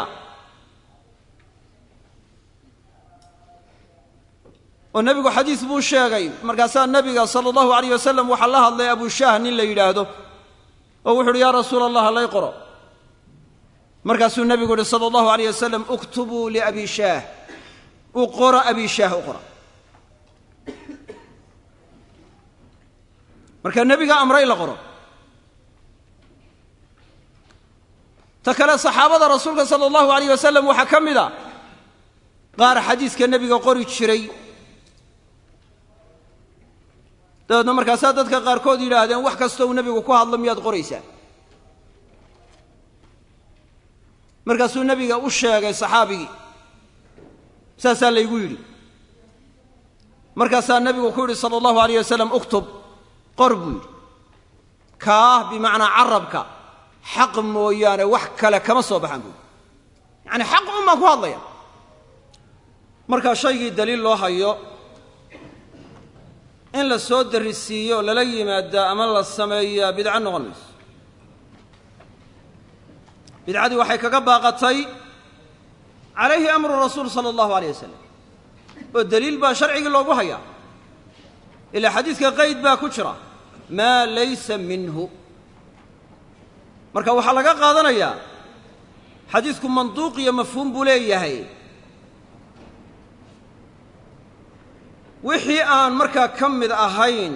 oo nebigu xadiis buu sheegay markaasaa nebiga sala allahu alayh wasalam waxaa la hadlay abushaah nin la yidhaahdo oo wuxu uhi yaa rasuula allah lay qoro markaasuu nebigu yihi sala allahu alayh wasalam uktubuu liabi shaah u qora abi shaah u qora marka nebiga amre in la qoro ta kale saxaabada rasuulka sala allahu alayh wasalam waxaa ka mid a qaar xadiiska nebiga qori jiray dabeedna markaasaa dadka qaarkood yidhaahdeen wax kasta uu nebigu ku hadlo miyaad qoraysaa markaasuu nebiga u sheegay saxaabigii saasaa laygu yidhi markaasaa nebigu ku yidhi sala allahu alayh wasalam uktub qor buu yidhi kaah bimacnaa carabka xaq mooyaane wax kale kama soo baxaan buu yidhi yacani xaq un baan ku hadlaya markaa shaygii daliil loo hayo in la soo darisiiyo lala yimaadaa ama la sameeyaa bidco noqon mayso bidcadii waxay kaga baaqatay calayhi amru rasuul sala allahu alayh wasalam oo daliil baa sharcigii loogu hayaa ilaa xadiidka qayd baa ku jira maa laysa minhu marka waxaa laga qaadanayaa xadiidku manduuq iyo mafhuum buu leeyahay wixii aan markaa ka mid ahayn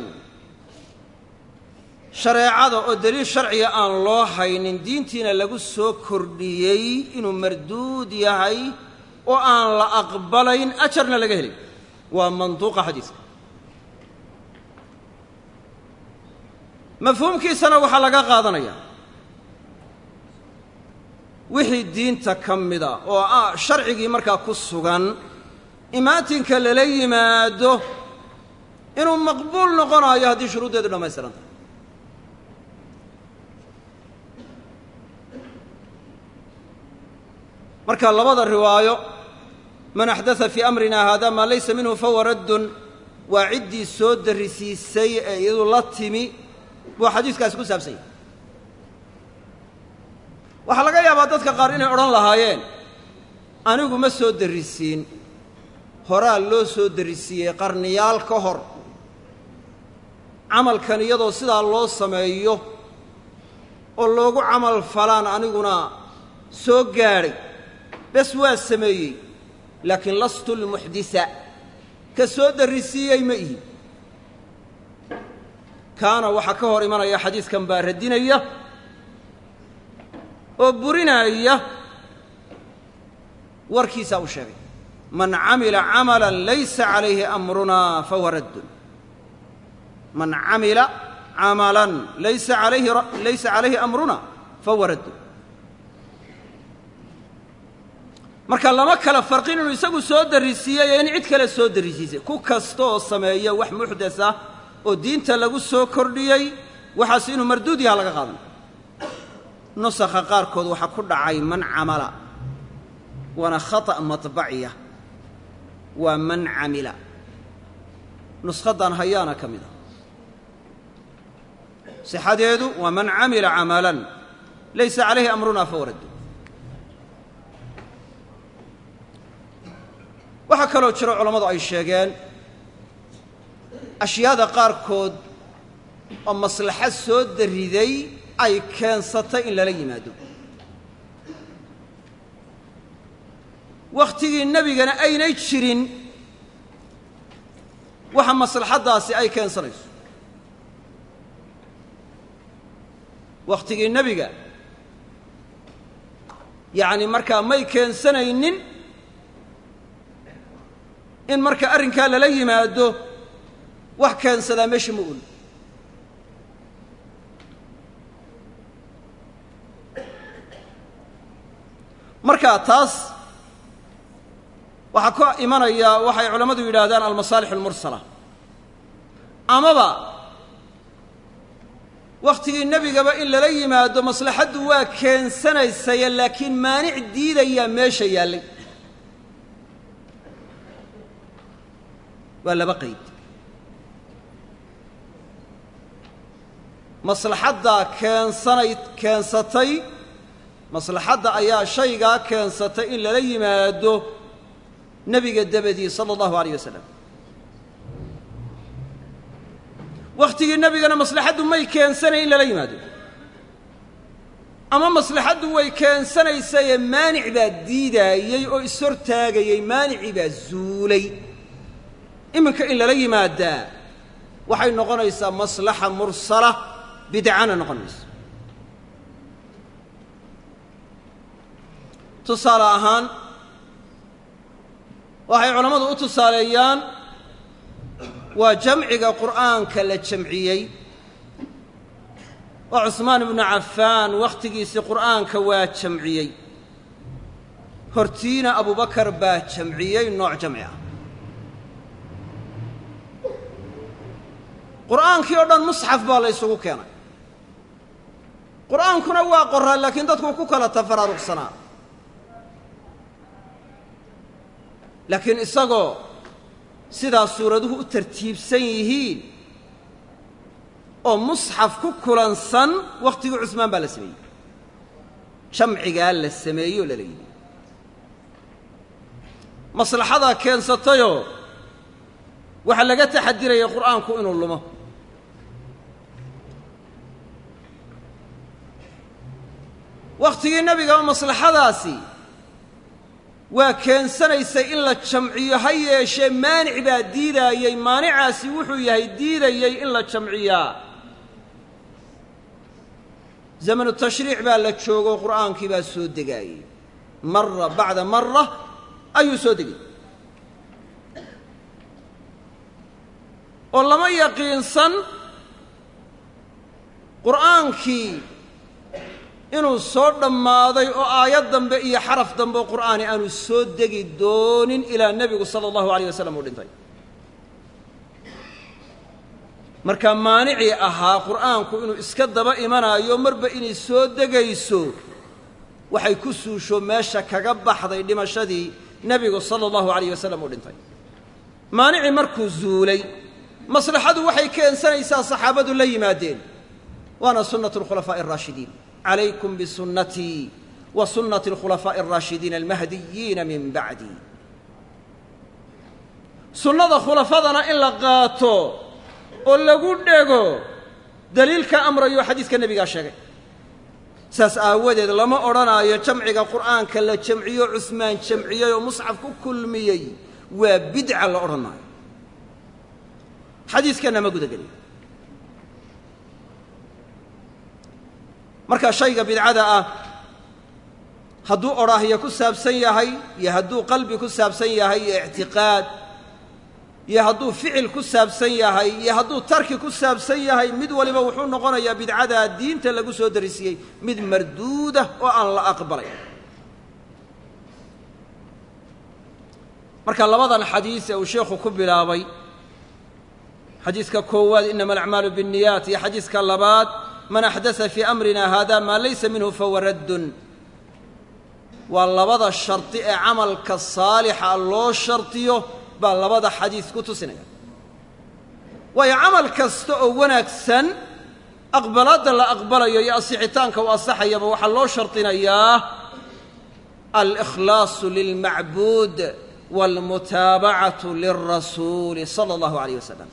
shareecada oo daliil sharciga aan loo haynin diintiina lagu soo kordhiyey inuu marduud yahay oo aan la aqbalayn ajarna laga helay waa manduuqa xadiiska mafhuumkiisana waxaa laga qaadanayaa wixii diinta ka mida oo ah sharcigii markaa ku sugan imaatinka lala yimaado inuu maqbuul noqonayo haddii shuruuddeedu dhammaystiran tahay marka labada riwaayo man axdaa fii amrina haada maa laysa minhu fahuwa raddun waa ciddii soo darrisiisay ee iyadu la timi buu xadiiskaasi ku saabsan yahay waxaa laga yaabaa dadka qaar inay odhan lahaayeen anigu ma soo darrisiin horaa loo soo darrisiiyey qarniyaal ka hor camalkan iyadoo sidaa loo sameeyo oo loogu camal falaan aniguna soo gaadhay bes waa sameeyey laakiin lastu lmuxdisa ka soo darrisiiyey ma ihi kaana waxaa ka hor imanaya xadiiskan baa radinaya oo burinaya warkiisaa u sheegay man camila camalan laysa calayhi amrunaa fahuwa raddun man camila camalan laysa alayhi laysa calayhi amruna fahuwa raddun marka lama kala farqin inuu isagu soo darrisiiyey ee in cid kale soo darrisiisay ku kasta oo sameeya wax muxdas ah oo diinta lagu soo kordhiyey waxaas inuu marduud yaha laga qaadan nusakha qaarkood waxaa ku dhacay man camala waana khata' maطbaciya waa man camila nuskhaddan hayaana ka mid a sixadeedu waa man camila camalan laysa calayhi amruna fahuwa raddun waxaa kaloo jiro culammadu ay sheegeen ashyaada qaarkood oo maslaxad soo darriday ay keensatay in lala yimaado wakhtigii nebigana aynay jirin waxa maslaxaddaasi ay keensanayso wakhtigii nebiga yacni markaa may keensanaynin in marka arrinkaa lala yimaado wax keensadaa meesha ma ul markaa taas waxaa ka imanaya waxay culammadu yidhaahdaan almasaalix almursala amaba wakhtigii nebigaba in lala yimaado maslaxaddu waa keensanaysaya laakiin maanic diidayaa meesha yaallay waa laba qayd maslaxaddaa keensanay keensatay maslaxadda ayaa shaygaa keensatay in lala yimaado nebiga dabadii sala allahu alayh wasalam wakhtigii nebigana maslaxaddu may keensanayn in lala yimaado ama maslaxaddu way keensanaysayee maanic baa diidaayey oo ishortaagayey maanicii baa zuulay iminka in lala yimaadaa waxay noqonaysaa maslaxa mursala bidcana noqon mayso tusaale ahaan waxay culammadu u tusaaleeyaan waa jamciga qur'aanka la jamciyey oo cusmaan ibnu cafaan wakhtigiisii qur'aanka waa jamciyey hortiina abubakar baa jamciyey nooc jamci ah qur'aankii oo dhan musxaf baa la ysugu keenay qur'aankuna waa qoraa laakiin dadku ku kala tafaraaruqsanaa laakiin isagoo sidaa suuraduhu u tartiibsan yihiin oo musxaf ku kulansan wakhtigii cusmaan baa la sameeyey jamcigaa la sameeyey oo lala yidhi maslaxadaa keensatayoo waxaa laga taxadiraya qur'aanku inuu lumo wakhtigii nebigaba maslaxadaasi waa keensanaysay in la jamciyo ha yeeshee maanic baa diidaayey maanicaasi wuxuu yahay diidayey in la jamciyaa zamanu tashriic baa la joogo qur'aankii baa soo degaayey mara bacda mara ayuu soo degay oo lama yaqiinsan qur'aankii inuu soo dhammaaday oo aayad dambe iyo xaraf dambe oo qur'aani aanu soo degi doonin ilaa nebigu sala allahu alayh wasalam uu dhintay markaa maanicii ahaa qur'aanku inuu iska daba imanaayo marba inay soo degayso waxay ku suusho meesha kaga baxday dhimashadii nebigu sala allahu alayh wasalam uu dhintay maanicii markuu zuulay maslaxadu waxay keensanaysaa saxaabadu la yimaadeen waana sunnatu alkhulafaa'i araashidiin calaykum bisunnatii wa sunnati alkhulafaa'i araashidiina almahdiyiina min bacdii sunnada khulafadana in la qaato oo lagu dhego daliilka amrayo xadiiska nebigaa sheegay saas aawadeed lama odhanaayo jamciga qur'aanka la jamciyo cusmaan jamciyey oo musxaf ku kulmiyey waa bidca la odhan maayo xadiiskanna ma gudageliyo marka shayga bidcada ah hadduu odhaahyo ku saabsan yahay iyo hadduu qalbi ku saabsan yahay iyo ictiqaad iyo hadduu ficil ku saabsan yahay iyo hadduu tarki ku saabsan yahay mid waliba wuxuu noqonayaa bidcadaa diinta lagu soo darisiyey mid marduudah oo aan la aqbalay marka labadan xadiis ee uu sheekhu ku bilaabay xadiiska koowaad inama alacmaalu biاnniyaat iyo xadiiska labaad man axdasa fii amrina hada maa laysa minhu fahuwa raddun waa labada shardi ee camalka saalixa loo shardiyo baa labada xadiis ku tusinaya waayo camal kasta oo wanaagsan aqbalaadda la aqbalayo iyo asixitaanka u asaxayaba waxaa loo shardinayaa alikhlaasu lilmacbuud waalmutaabacatu lilrasuuli sala allahu alayh wasalam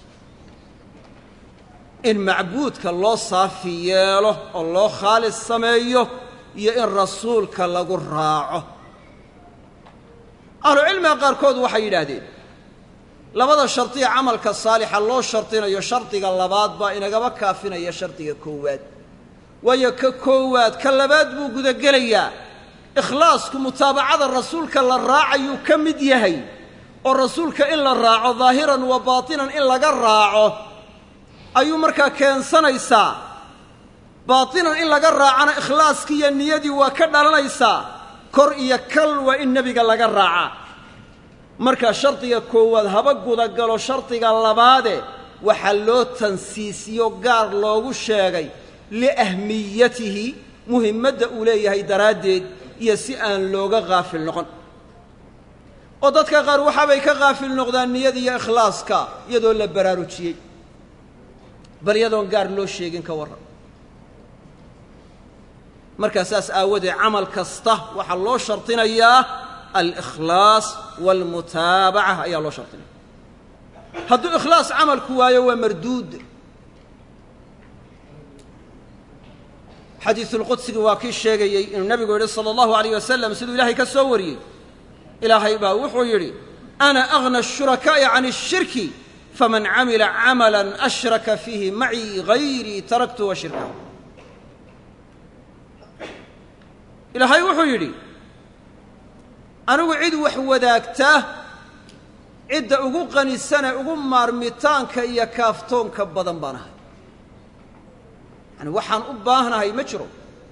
in macbuudka loo saafi yeelo oo loo khaalis sameeyo iyo in rasuulka lagu raaco ahlucilmiga qaarkood waxay yidhaahdeen labada shardiya camalka saalixa loo shardinayo shardiga labaad baa inagaba kaafinaya shardiga koowaad waayo ka koowaad ka labaad buu gudagelayaa ikhlaasku mutaabacada rasuulka la raacayuu ka mid yahay oo rasuulka in la raaco daahiran wa baatinan in laga raaco ayuu markaa keensanaysaa baatinan in laga raacana ikhlaaskii iyo niyadii waa ka dhalanaysaa kor iyo kal waa in nebiga laga raacaa markaa shardiga koowaad haba gudagalo shardiga labaade waxaa loo tansiisiyo gaar loogu sheegay liahmiyatihi muhimmadda uu leeyahay daraaddeed iyo si aan looga qaafil noqon oo dadka qaar waxaabay ka qaafil noqdaan niyada iyo ikhlaaska iyadoo la baraarujiyey bal iyadoon gaar loo sheegin ka warran markaa saas aawadeed camal kasta waxaa loo shardinayaa alikhlaas waalmutaabaca ayaa loo shardinaya hadduu ikhlaas camalku waayo waa marduud xadiisulqudsigii waa kii sheegayey inuu nebigu yidhi sala allahu alayh wasalam siduu ilaahay ka soo wariyey ilaahay baa wuxuu yidhi ana agna ashurakaa'i can ashirki faman camila camalan ashraka fiihi macii hayrii taraktu wa shirkahu ilaahay wuxuu yidhi anigu cid wax wadaagtaa cidda ugu qanisanee ugu maarmitaanka iyo kaaftoonka badan baan ahay yani waxaan u baahnahay ma jiro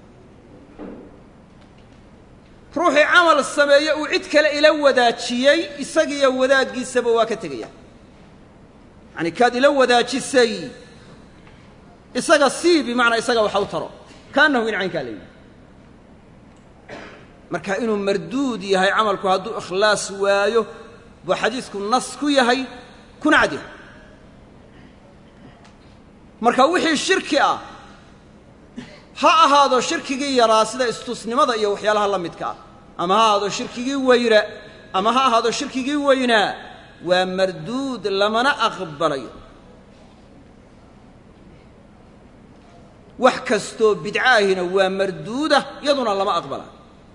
ruuxii camal sameeye uu cid kale ila wadaajiyey isagiiyo wadaaggiisaba waa ka tegaya yani kaad ila wadaajisay isaga sii bimacnaa isaga waxa u taro kaannahu in caynkaa la yidhi marka inuu marduud yahay camalku hadduu ikhlaas waayo buu xadiisku nas ku yahay kuna cad yahay marka wixii shirki ah ha ahaado shirkigii yaraa sida istusnimada iyo waxyaalaha la midka ah ama ha ahaado shirkigii weyra ama ha ahaado shirkigii weynaa waa marduud lamana aqbalayo wax kastoo bidcaahina waa marduuda iyaduna lama aqbala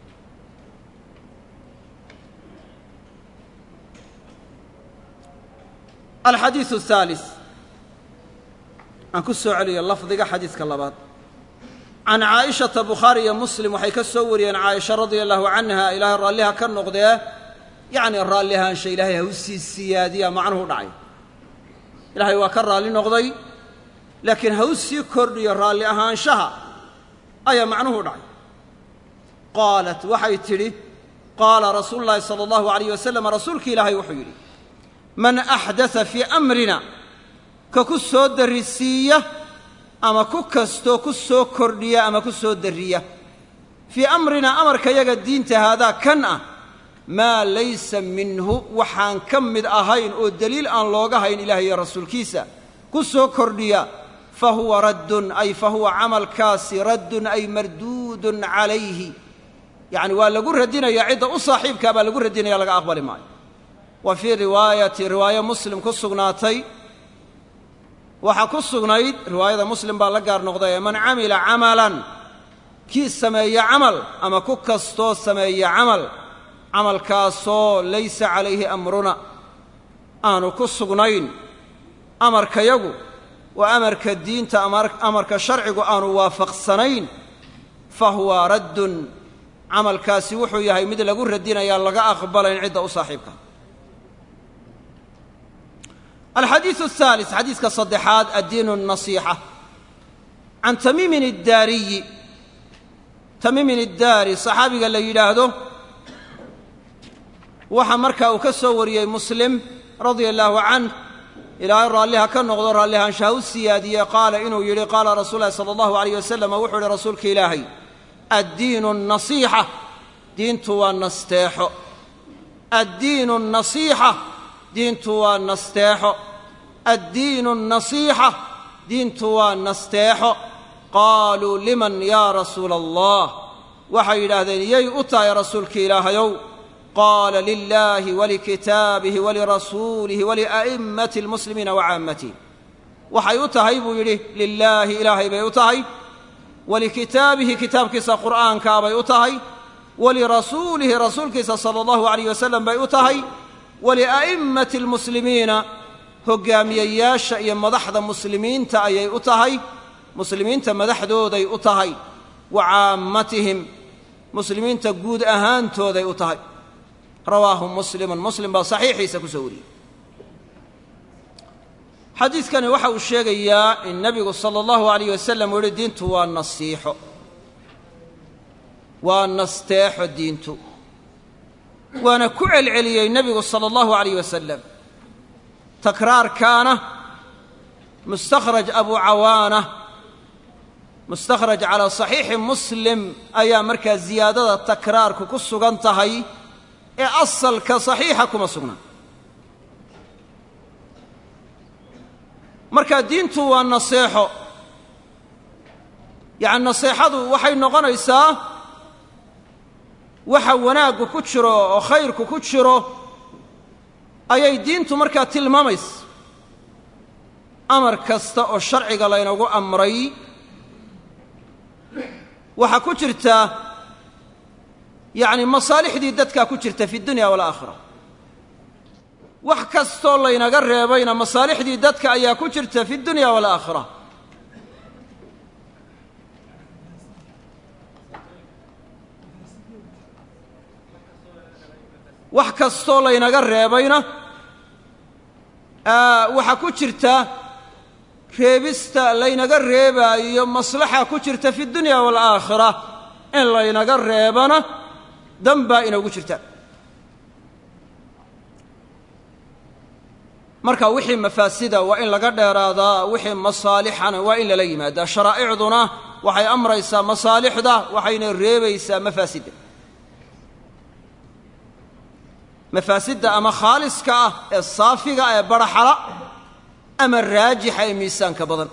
alxadiiثu الثالث aan ku soo celiyo lafdiga xadiiska labaad can caaئiشhaةa bukhaari iyo muslim waxay ka soo wariyeen caaisha radia allahu canha ilaahay raalliha ka noqdee yacni raalli ahaansha ilaahay ha u sii siyaadiya macnuhu dhacay ilaahay waa ka raalli noqday laakiin ha u sii kordhiyo raalli ahaanshaha ayaa macnuhu dhacay qaalat waxay tidhi qaala rasuulu llaahi salى اllahu عalayh wasalam rasuulki ilaahay wuxuu yidhi man axdaa fii amrina ka ku soo darrisiiya ama ku kastoo ku soo kordhiya ama ku soo darriya fii amrinaa amarkayaga diinta haadaa kan ah maa laysa minhu waxaan ka mid ahayn oo deliil aan looga hayn ilaah iyo rasuulkiisa ku soo kordhiya fa huwa raddun ay fa huwa camalkaasi raddun ay marduudun calayhi yacni waa lagu radinayaa cidda u saaxiibkaa baa lagu radinaya laga aqbali maayo wa fii riwaayati riwaayo muslim ku sugnaatay waxaa ku sugnayd riwaayada muslim baa la gaar noqday man camila camalan kii sameeya camal ama ku kastoo sameeya camal camalkaasoo laysa calayhi amruna aanu ku sugnayn amarkayagu waa amarka diinta amarka sharcigu aanu waafaqsanayn fa huwa raddun camalkaasi wuxuu yahay mid lagu radinayaa laga aqbalayn cidda u saaxiibka alxadiiثu الثالث xadiiska saddexaad addiin النaصيixة can tamiimin الdaariyi tamiimin الdaari صaxaabiga la yidhaahdo waxa markaa uu ka soo wariyey muslim radia الlahu canh ilaahay raalliha ka noqdo raallihaanshaha u siyaadiyey qaala inuu yidhi qaala rasuul lahi salى اllahu عalيyه wasalam wuxuu yidhi rasuulka ilaahay addiinu النaصيixة diintu waa nasteexo addiinu النaصيixة diintu waa nasteexo addiinu النaصيixة diintu waa nasteexo qaaluu liman yaa rasuula allah waxay yidhaahdeen yay u tahay rasuulka ilaahayow qaala lilaahi walikitaabihi walirasuulihi walia'immati اlmuslimiina wacaammatih waxay u tahay buu yidhi lilaahi ilaahay bay u tahay walikitaabihi kitaabkiisa qur'aankaa bay u tahay walirasuulihi rasuulkiisa salى اllahu عalayh wasalam bay u tahay walia'immati almuslimiina hoggaamiyayaasha iyo madaxda muslimiinta ayay u tahay muslimiinta madaxdooday u tahay wa caammatihim muslimiinta guud ahaantooday u tahay rawaahu muslimun muslim baa saxiixiisa ku soo wariyey xadiidkani waxa uu sheegayaa in nebigu sala allahu alayh wasalam uu yihi diintu waa nasiixo waa nasteexo diintu waana ku celceliyey nebigu sala allahu alayh wasalam takraarkaana mustakhraj abu cawaana mustakhraj calaa saxiixi muslim ayaa markaa ziyaadada takraarku ku sugan tahay ee asalka saxiixa kuma sugna marka diintu waa naseexo yacni naseexadu waxay noqonaysaa waxa wanaaggu ku jiro oo khayrku ku jiro ayay diintu markaa tilmaamaysa amar kasta oo sharciga laynagu amray waxaa ku jirta yacni masaalixdii dadkaa ku jirta fi dunya walaakhira wax kastoo laynaga reebayna masaalixdii dadka ayaa ku jirta fi dunya walaakhira wax kastoo laynaga reebayna waxaa ku jirta reebista laynaga reebaayo maslaxa ku jirta fi dunya walaakhira in laynaga reebana dan baa inoogu jirta marka wixii mafaasida waa in laga dheeraadaa wixii masaalixana waa in lala yimaadaa sharaa'icduna waxay amraysaa masaalixda waxayna reebaysaa mafaasidda mafaasidda ama khaaliska ah ee saafiga ee baraxala ama raajixa ee miisaanka badan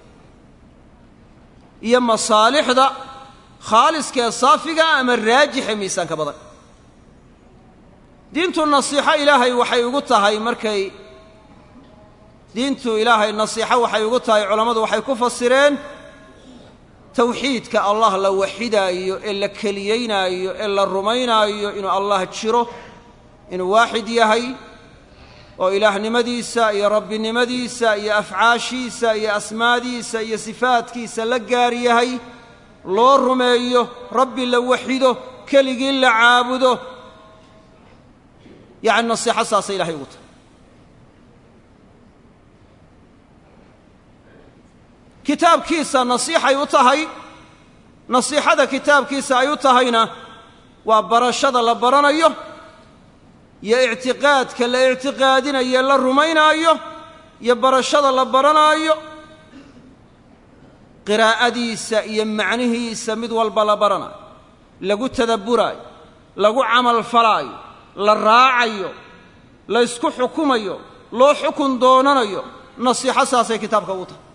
iyo masaalixda khaaliska ee saafiga ama raajixa ee miisaanka badan diintu nasiixo ilaahay waxay ugu tahay markay diintu ilaahay nasiixo waxay ugu tahay culammadu waxay ku fasireen tawxiidka allah la waxidaayo ee la keliyaynaayo ee la rumaynaayo inuu allah jiro inuu waaxid yahay oo ilaahnimadiisa iyo rabbinimadiisa iyo afcaashiisa iyo asmaadiisa iyo sifaadkiisa la gaar yahay loo rumeeyo rabbi la waxido keligii la caabudo yacni nasiixo saasay ilahay ugu tahay kitaabkiisa nasiixay u tahay nasiixada kitaabkiisa ay u tahayna waa barashada la baranayo iyo ictiqaadka la ictiqaadinayo la rumaynaayo iyo barashada la baranaayo qiraa'adiisa iyo macnihiisa mid walba la baranayo lagu tadabburaayo lagu camal falaayo la raacayo la ysku xukumayo loo xukun doonanayo nasiixo saasay kitaabka ugu tahay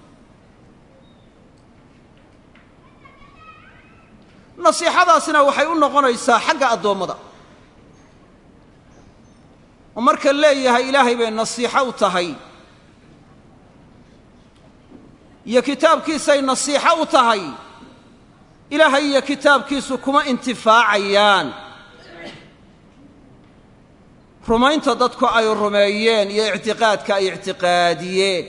nasiixadaasina waxay u noqonaysaa xagga addoommada oo marka leeyahay ilaahay bay nasiixo u tahay iyo kitaabkiisay nasiixo u tahay ilaahay iyo kitaabkiisu kuma intifaacayaan rumaynta dadku ay rumeeyeen iyo ictiqaadka ay ictiqaadiyeen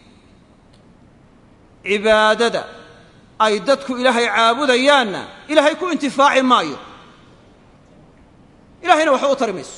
cibaadada ay dadku ilaahay caabudayaanna ilaahay ku intifaaci maayo ilaahayna waxba u tari mayso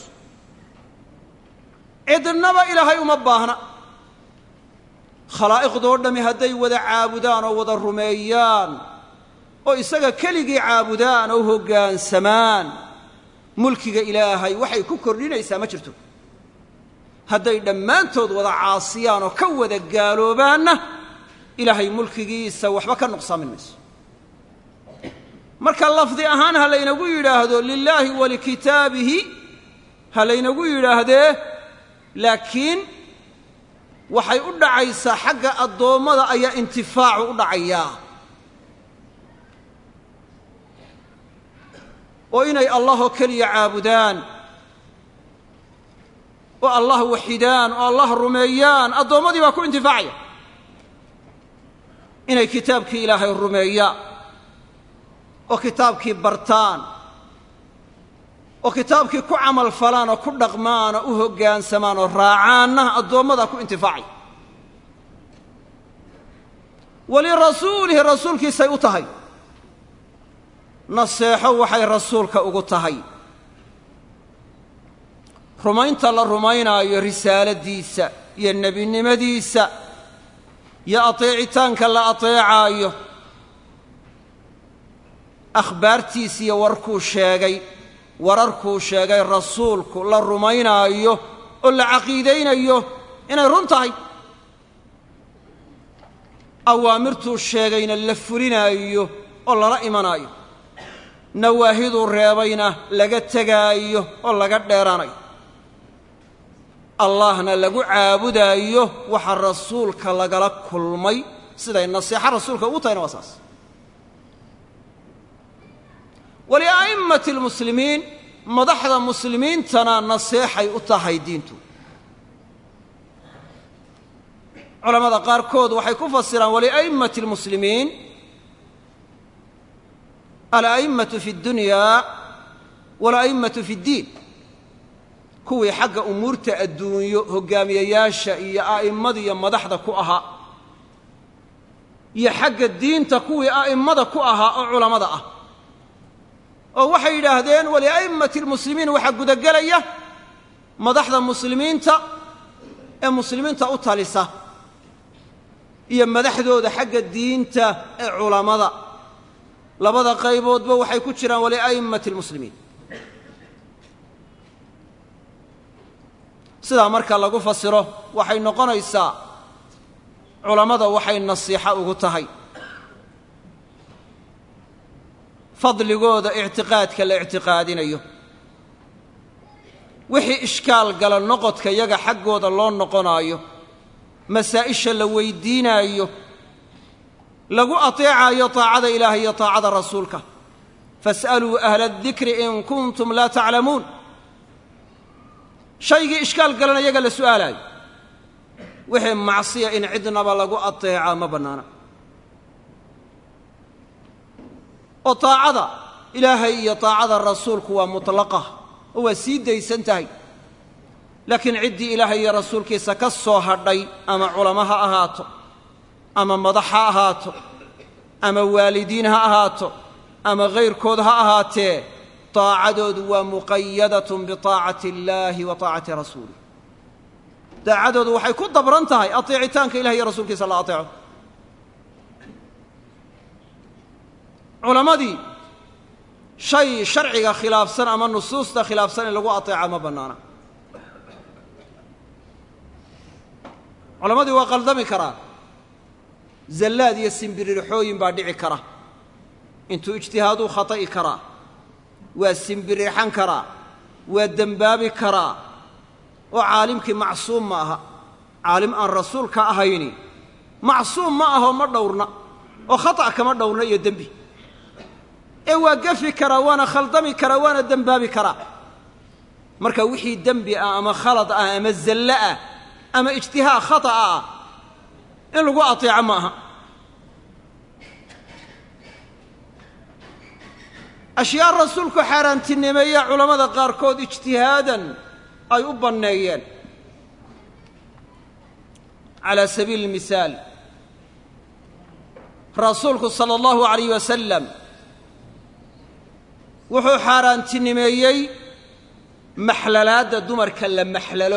cidnaba ilaahay uma baahna khalaa'iqdoo dhammi hadday wada caabudaan oo wada rumeeyaan oo isaga keligii caabudaan oo hoggaansamaan mulkiga ilaahay waxay ku kordhinaysaa ma jirto hadday dhammaantood wada caasiyaan oo ka wada gaaloobaanna ilaahay mulkigiisa waxba ka nuqsaamin mayso marka lafdi ahaan ha laynagu yidhaahdo lilaahi walikitaabihi ha laynagu yidhaahdee laakiin waxay u dhacaysaa xagga addoommada ayaa intifaacu u dhacayaa oo inay allahoo keliya caabudaan oo allah waxidaan oo allah rumeeyaan addoommadii baa ku intifaacaya inay kitaabkii ilaahay rumeeyaan oo kitaabkii bartaan oo kitaabkii ku camal falaan oo ku dhaqmaan oo u hoggaansamaan oo raacaanna addoommadaa ku intifaacay walirasuulihi rasuulkiisay u tahay naseexo waxay rasuulka ugu tahay rumaynta la rumaynaayo risaaladiisa iyo nebinimadiisa iyo ateecitaanka la ateecaayo akhbaartiisa iyo warkuu sheegay wararkuu sheegay rasuulku la rumaynaayo oo la caqiidaynayo inay run tahay awaamirtuu sheegayna la fulinaayo oo lala imanaayo nawaahiduu reebayna laga tegaayo oo laga dheeraanayo allahna lagu caabudaayo waxa rasuulka lagala kulmay siday nasiixa rasuulka ugu tahayna waa saas walia'immati almuslimiin madaxda muslimiintana nasiixay u tahay diintu culamada qaarkood waxay ku fasiraan walia'immati almuslimiin ala'immatu fi اddunyaa wala'immatu fi اddiin kuwii xagga umuurta adduunyo hoggaamiyayaasha iyo a'immada iyo madaxda ku ahaa iyo xagga diinta kuwii a'immada ku ahaa oo culammada ah oo waxay yidhaahdeen walia'immati almuslimiin waxaa gudagelaya madaxda muslimiinta ee muslimiinta u talisa iyo madaxdooda xagga diinta ee culammada labada qayboodba waxay ku jiraan walia'immati almuslimiin sidaa marka lagu fasiro waxay noqonaysaa culammada waxay nasiixo ugu tahay fadligooda ictiqaadka la ictiqaadinayo wixii ishkaal gala noqodka yaga xaggooda loo noqonaayo masaa'isha la weydiinaayo lagu ateecaayo taacada ilaahay iyo taacada rasuulka fas'aluu ahla adikri in kuntum laa taclamuun shaygii ishkaal galana yaga la su'aalaayo wixii macsiya in cidnaba lagu ateecaa ma bannaana oo taacada ilaahay iyo taacada rasuulku waa mutlaqa oo waa sii daysan tahay laakiin ciddii ilaahay iyo rasuulkiisa ka soo hadhay ama culamo ha ahaato ama madax ha ahaato ama waalidiin ha ahaato ama hayrkood ha ahaatee taacadoodu waa muqayadatun biطaacati illaahi wa taacati rasuulih daacadoodu waxay ku dabran tahay ateecitaanka ilahay iyo rasuulkiisa la ateeco culammadii shay sharciga khilaafsan ama nusuusta khilaafsan in lagu ateeca ma bannaana culammadii waa qaldami karaan zallaad iyo simbiririxooyin baa dhici kara intuu ijtihaaduu khata'i karaa waa simbirixan karaa waa dembaabi karaa oo caalimkii macsuum ma aha caalim aan rasuul ka ahayni macsuum ma ahoo ma dhowrna oo khata' kama dhowrna iyo dembi ee waa gafi karaa waana khaldami karaa waana dembaabi karaa marka wixii dembi ah ama khalad ah ama zallo ah ama ijtihaad khata'a ah in lagu ateeco ma aha ashyaa rasuulku xaaraantinimeeya culammada qaarkood ijtihaadan ay u banneeyeen calaa sabiili اlmihaal rasuulku sala allahu alayh wasalam wuxuu xaaraantinimeeyey maxlalaadda dumarka la maxlalo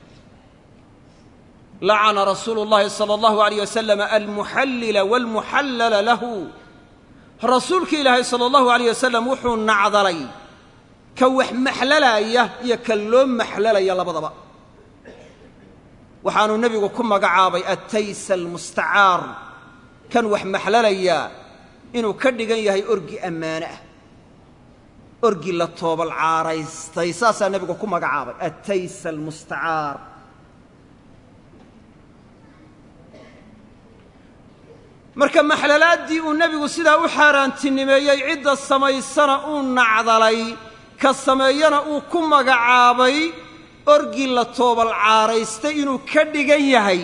lacana rasuulu اllahi salى اllahu alayh wasalam almuxallila wاlmuxallala lahu rasuulka ilaahay salى اllahu alayh wasalam wuxuu nacdalay ka wax maxlalaya iyo ka loo maxlalaya labadaba waxaanuu nebigu ku magacaabay attaysa almustacaar kan wax maxlalaya inuu ka dhigan yahay orgi ammaane ah orgi la toobal caaraystay saasaa nebigu ku magacaabay attaysa almustacaar marka maxlalaaddii uu nebigu sidaa u xaaraantinimeeyey cidda samaysana uu nacdalay ka sameeyana uu ku magacaabay orgi la toobal caaraystay inuu ka dhigan yahay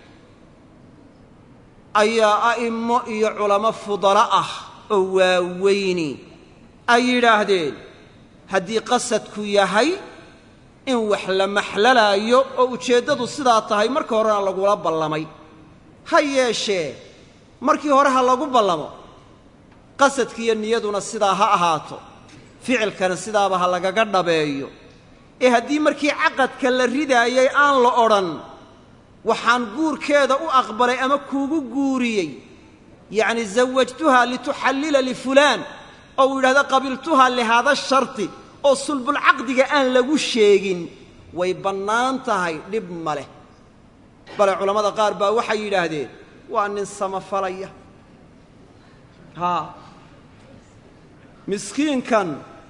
ayaa a'immo iyo culamo fudala ah oo waaweyni ay yidhaahdeen haddii qasadku yahay in wax la maxlalaayo oo ujeeddadu sidaa tahay marka horena lagula ballamay ha yeeshee markii hore ha lagu ballamo qasadkiiyo niyaduna sidaa ha ahaato ficilkana sidaaba ha lagaga dhabeeyo ee haddii markii caqadka la ridaayay aan la odhan waxaan guurkeeda u aqbalay ama kuugu guuriyey yacni zawajtuhaa lituxallila lifulaan oo uu yidhahdo qabiltuhaa lihaada sharti oo sulbulcaqdiga aan lagu sheegin way bannaan tahay dhib ma leh bale culammada qaar baa waxay yidhaahdeen waa nin samafalaya haa miskiinkan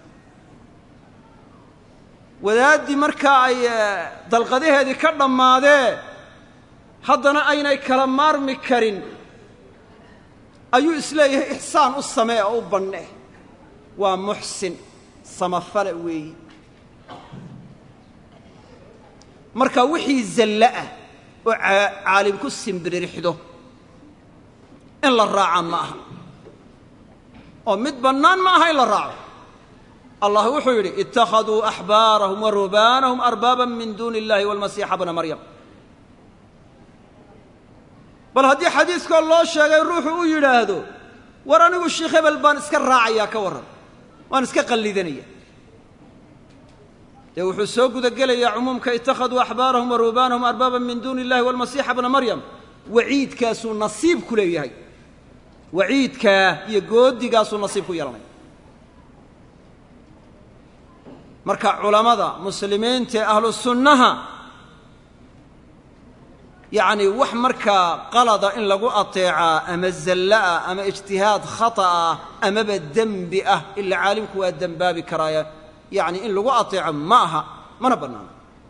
wadaaddii markaa ay dalqadaheedii ka dhammaadee haddana aynay kala maarmi karin ayuu isleeyahay ixsaan u samee oo u bannee waa muxsin samafale weeyi marka wixii zallo ah oo caalim ku simbiririxdo in la raaca ma aha oo mid bannaan ma aha in la raaco allah wuxuu yidhi ittakhaduu axbaarahum wa ruhbaanahum arbaaban min duuni illahi waalmasiixa bna maryam bal haddii xadiiskoo loo sheegay ruuxu u yidhaahdo war anigu sheikh hebel baan iska raacayaa ka warran waan iska qallidanaya dee wuxuu soo gudagelayaa cumuumka ittakhaduu axbaarahum wa ruhbaanahum arbaaban min duuni illahi waalmasiixa bna maryam waciidkaasuu nasiib ku leeyahay waciidkaa iyo goodigaasuu nasiib ku yeelanaya marka culammada muslimiinta ee ahlu sunnaha yacni wax markaa qalada in lagu ateecaa ama zalla'ah ama ijtihaad khata'ah amaba dembi ah ila caalimku waa dembaabi karaaya yacni in lagu ateeco ma aha mana bannaano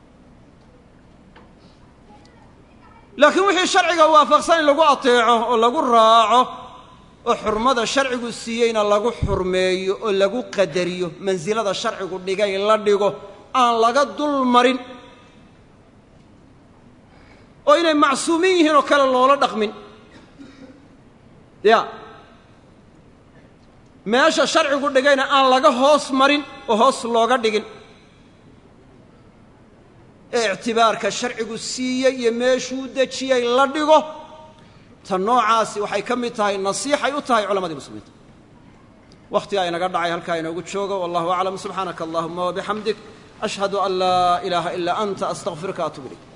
laakiin wixii sharciga waafaqsan in lagu ateeco oo lagu raaco oo xurmada sharcigu siiyeyna lagu xurmeeyo oo lagu qadariyo mansilada sharcigu dhigay la dhigo aan laga dul marin oo inay macsuumin yihiin oo kale loola dhaqmin ya meesha sharcigu dhigayna aan laga hoos marin oo hoos looga dhigin ee ictibaarka sharcigu siiyey iyo meeshuu dejiyey la dhigo tan noocaasi waxay ka mid tahay nasiixay u tahay culammadii muslimiinta wakhtigaa inaga dhacay halkaa inoogu joogo wallahu aclam subxaanaka allahuma wabixamdik ashhadu an laa ilaaha ilaa anta astaqfiruka atuub ilayk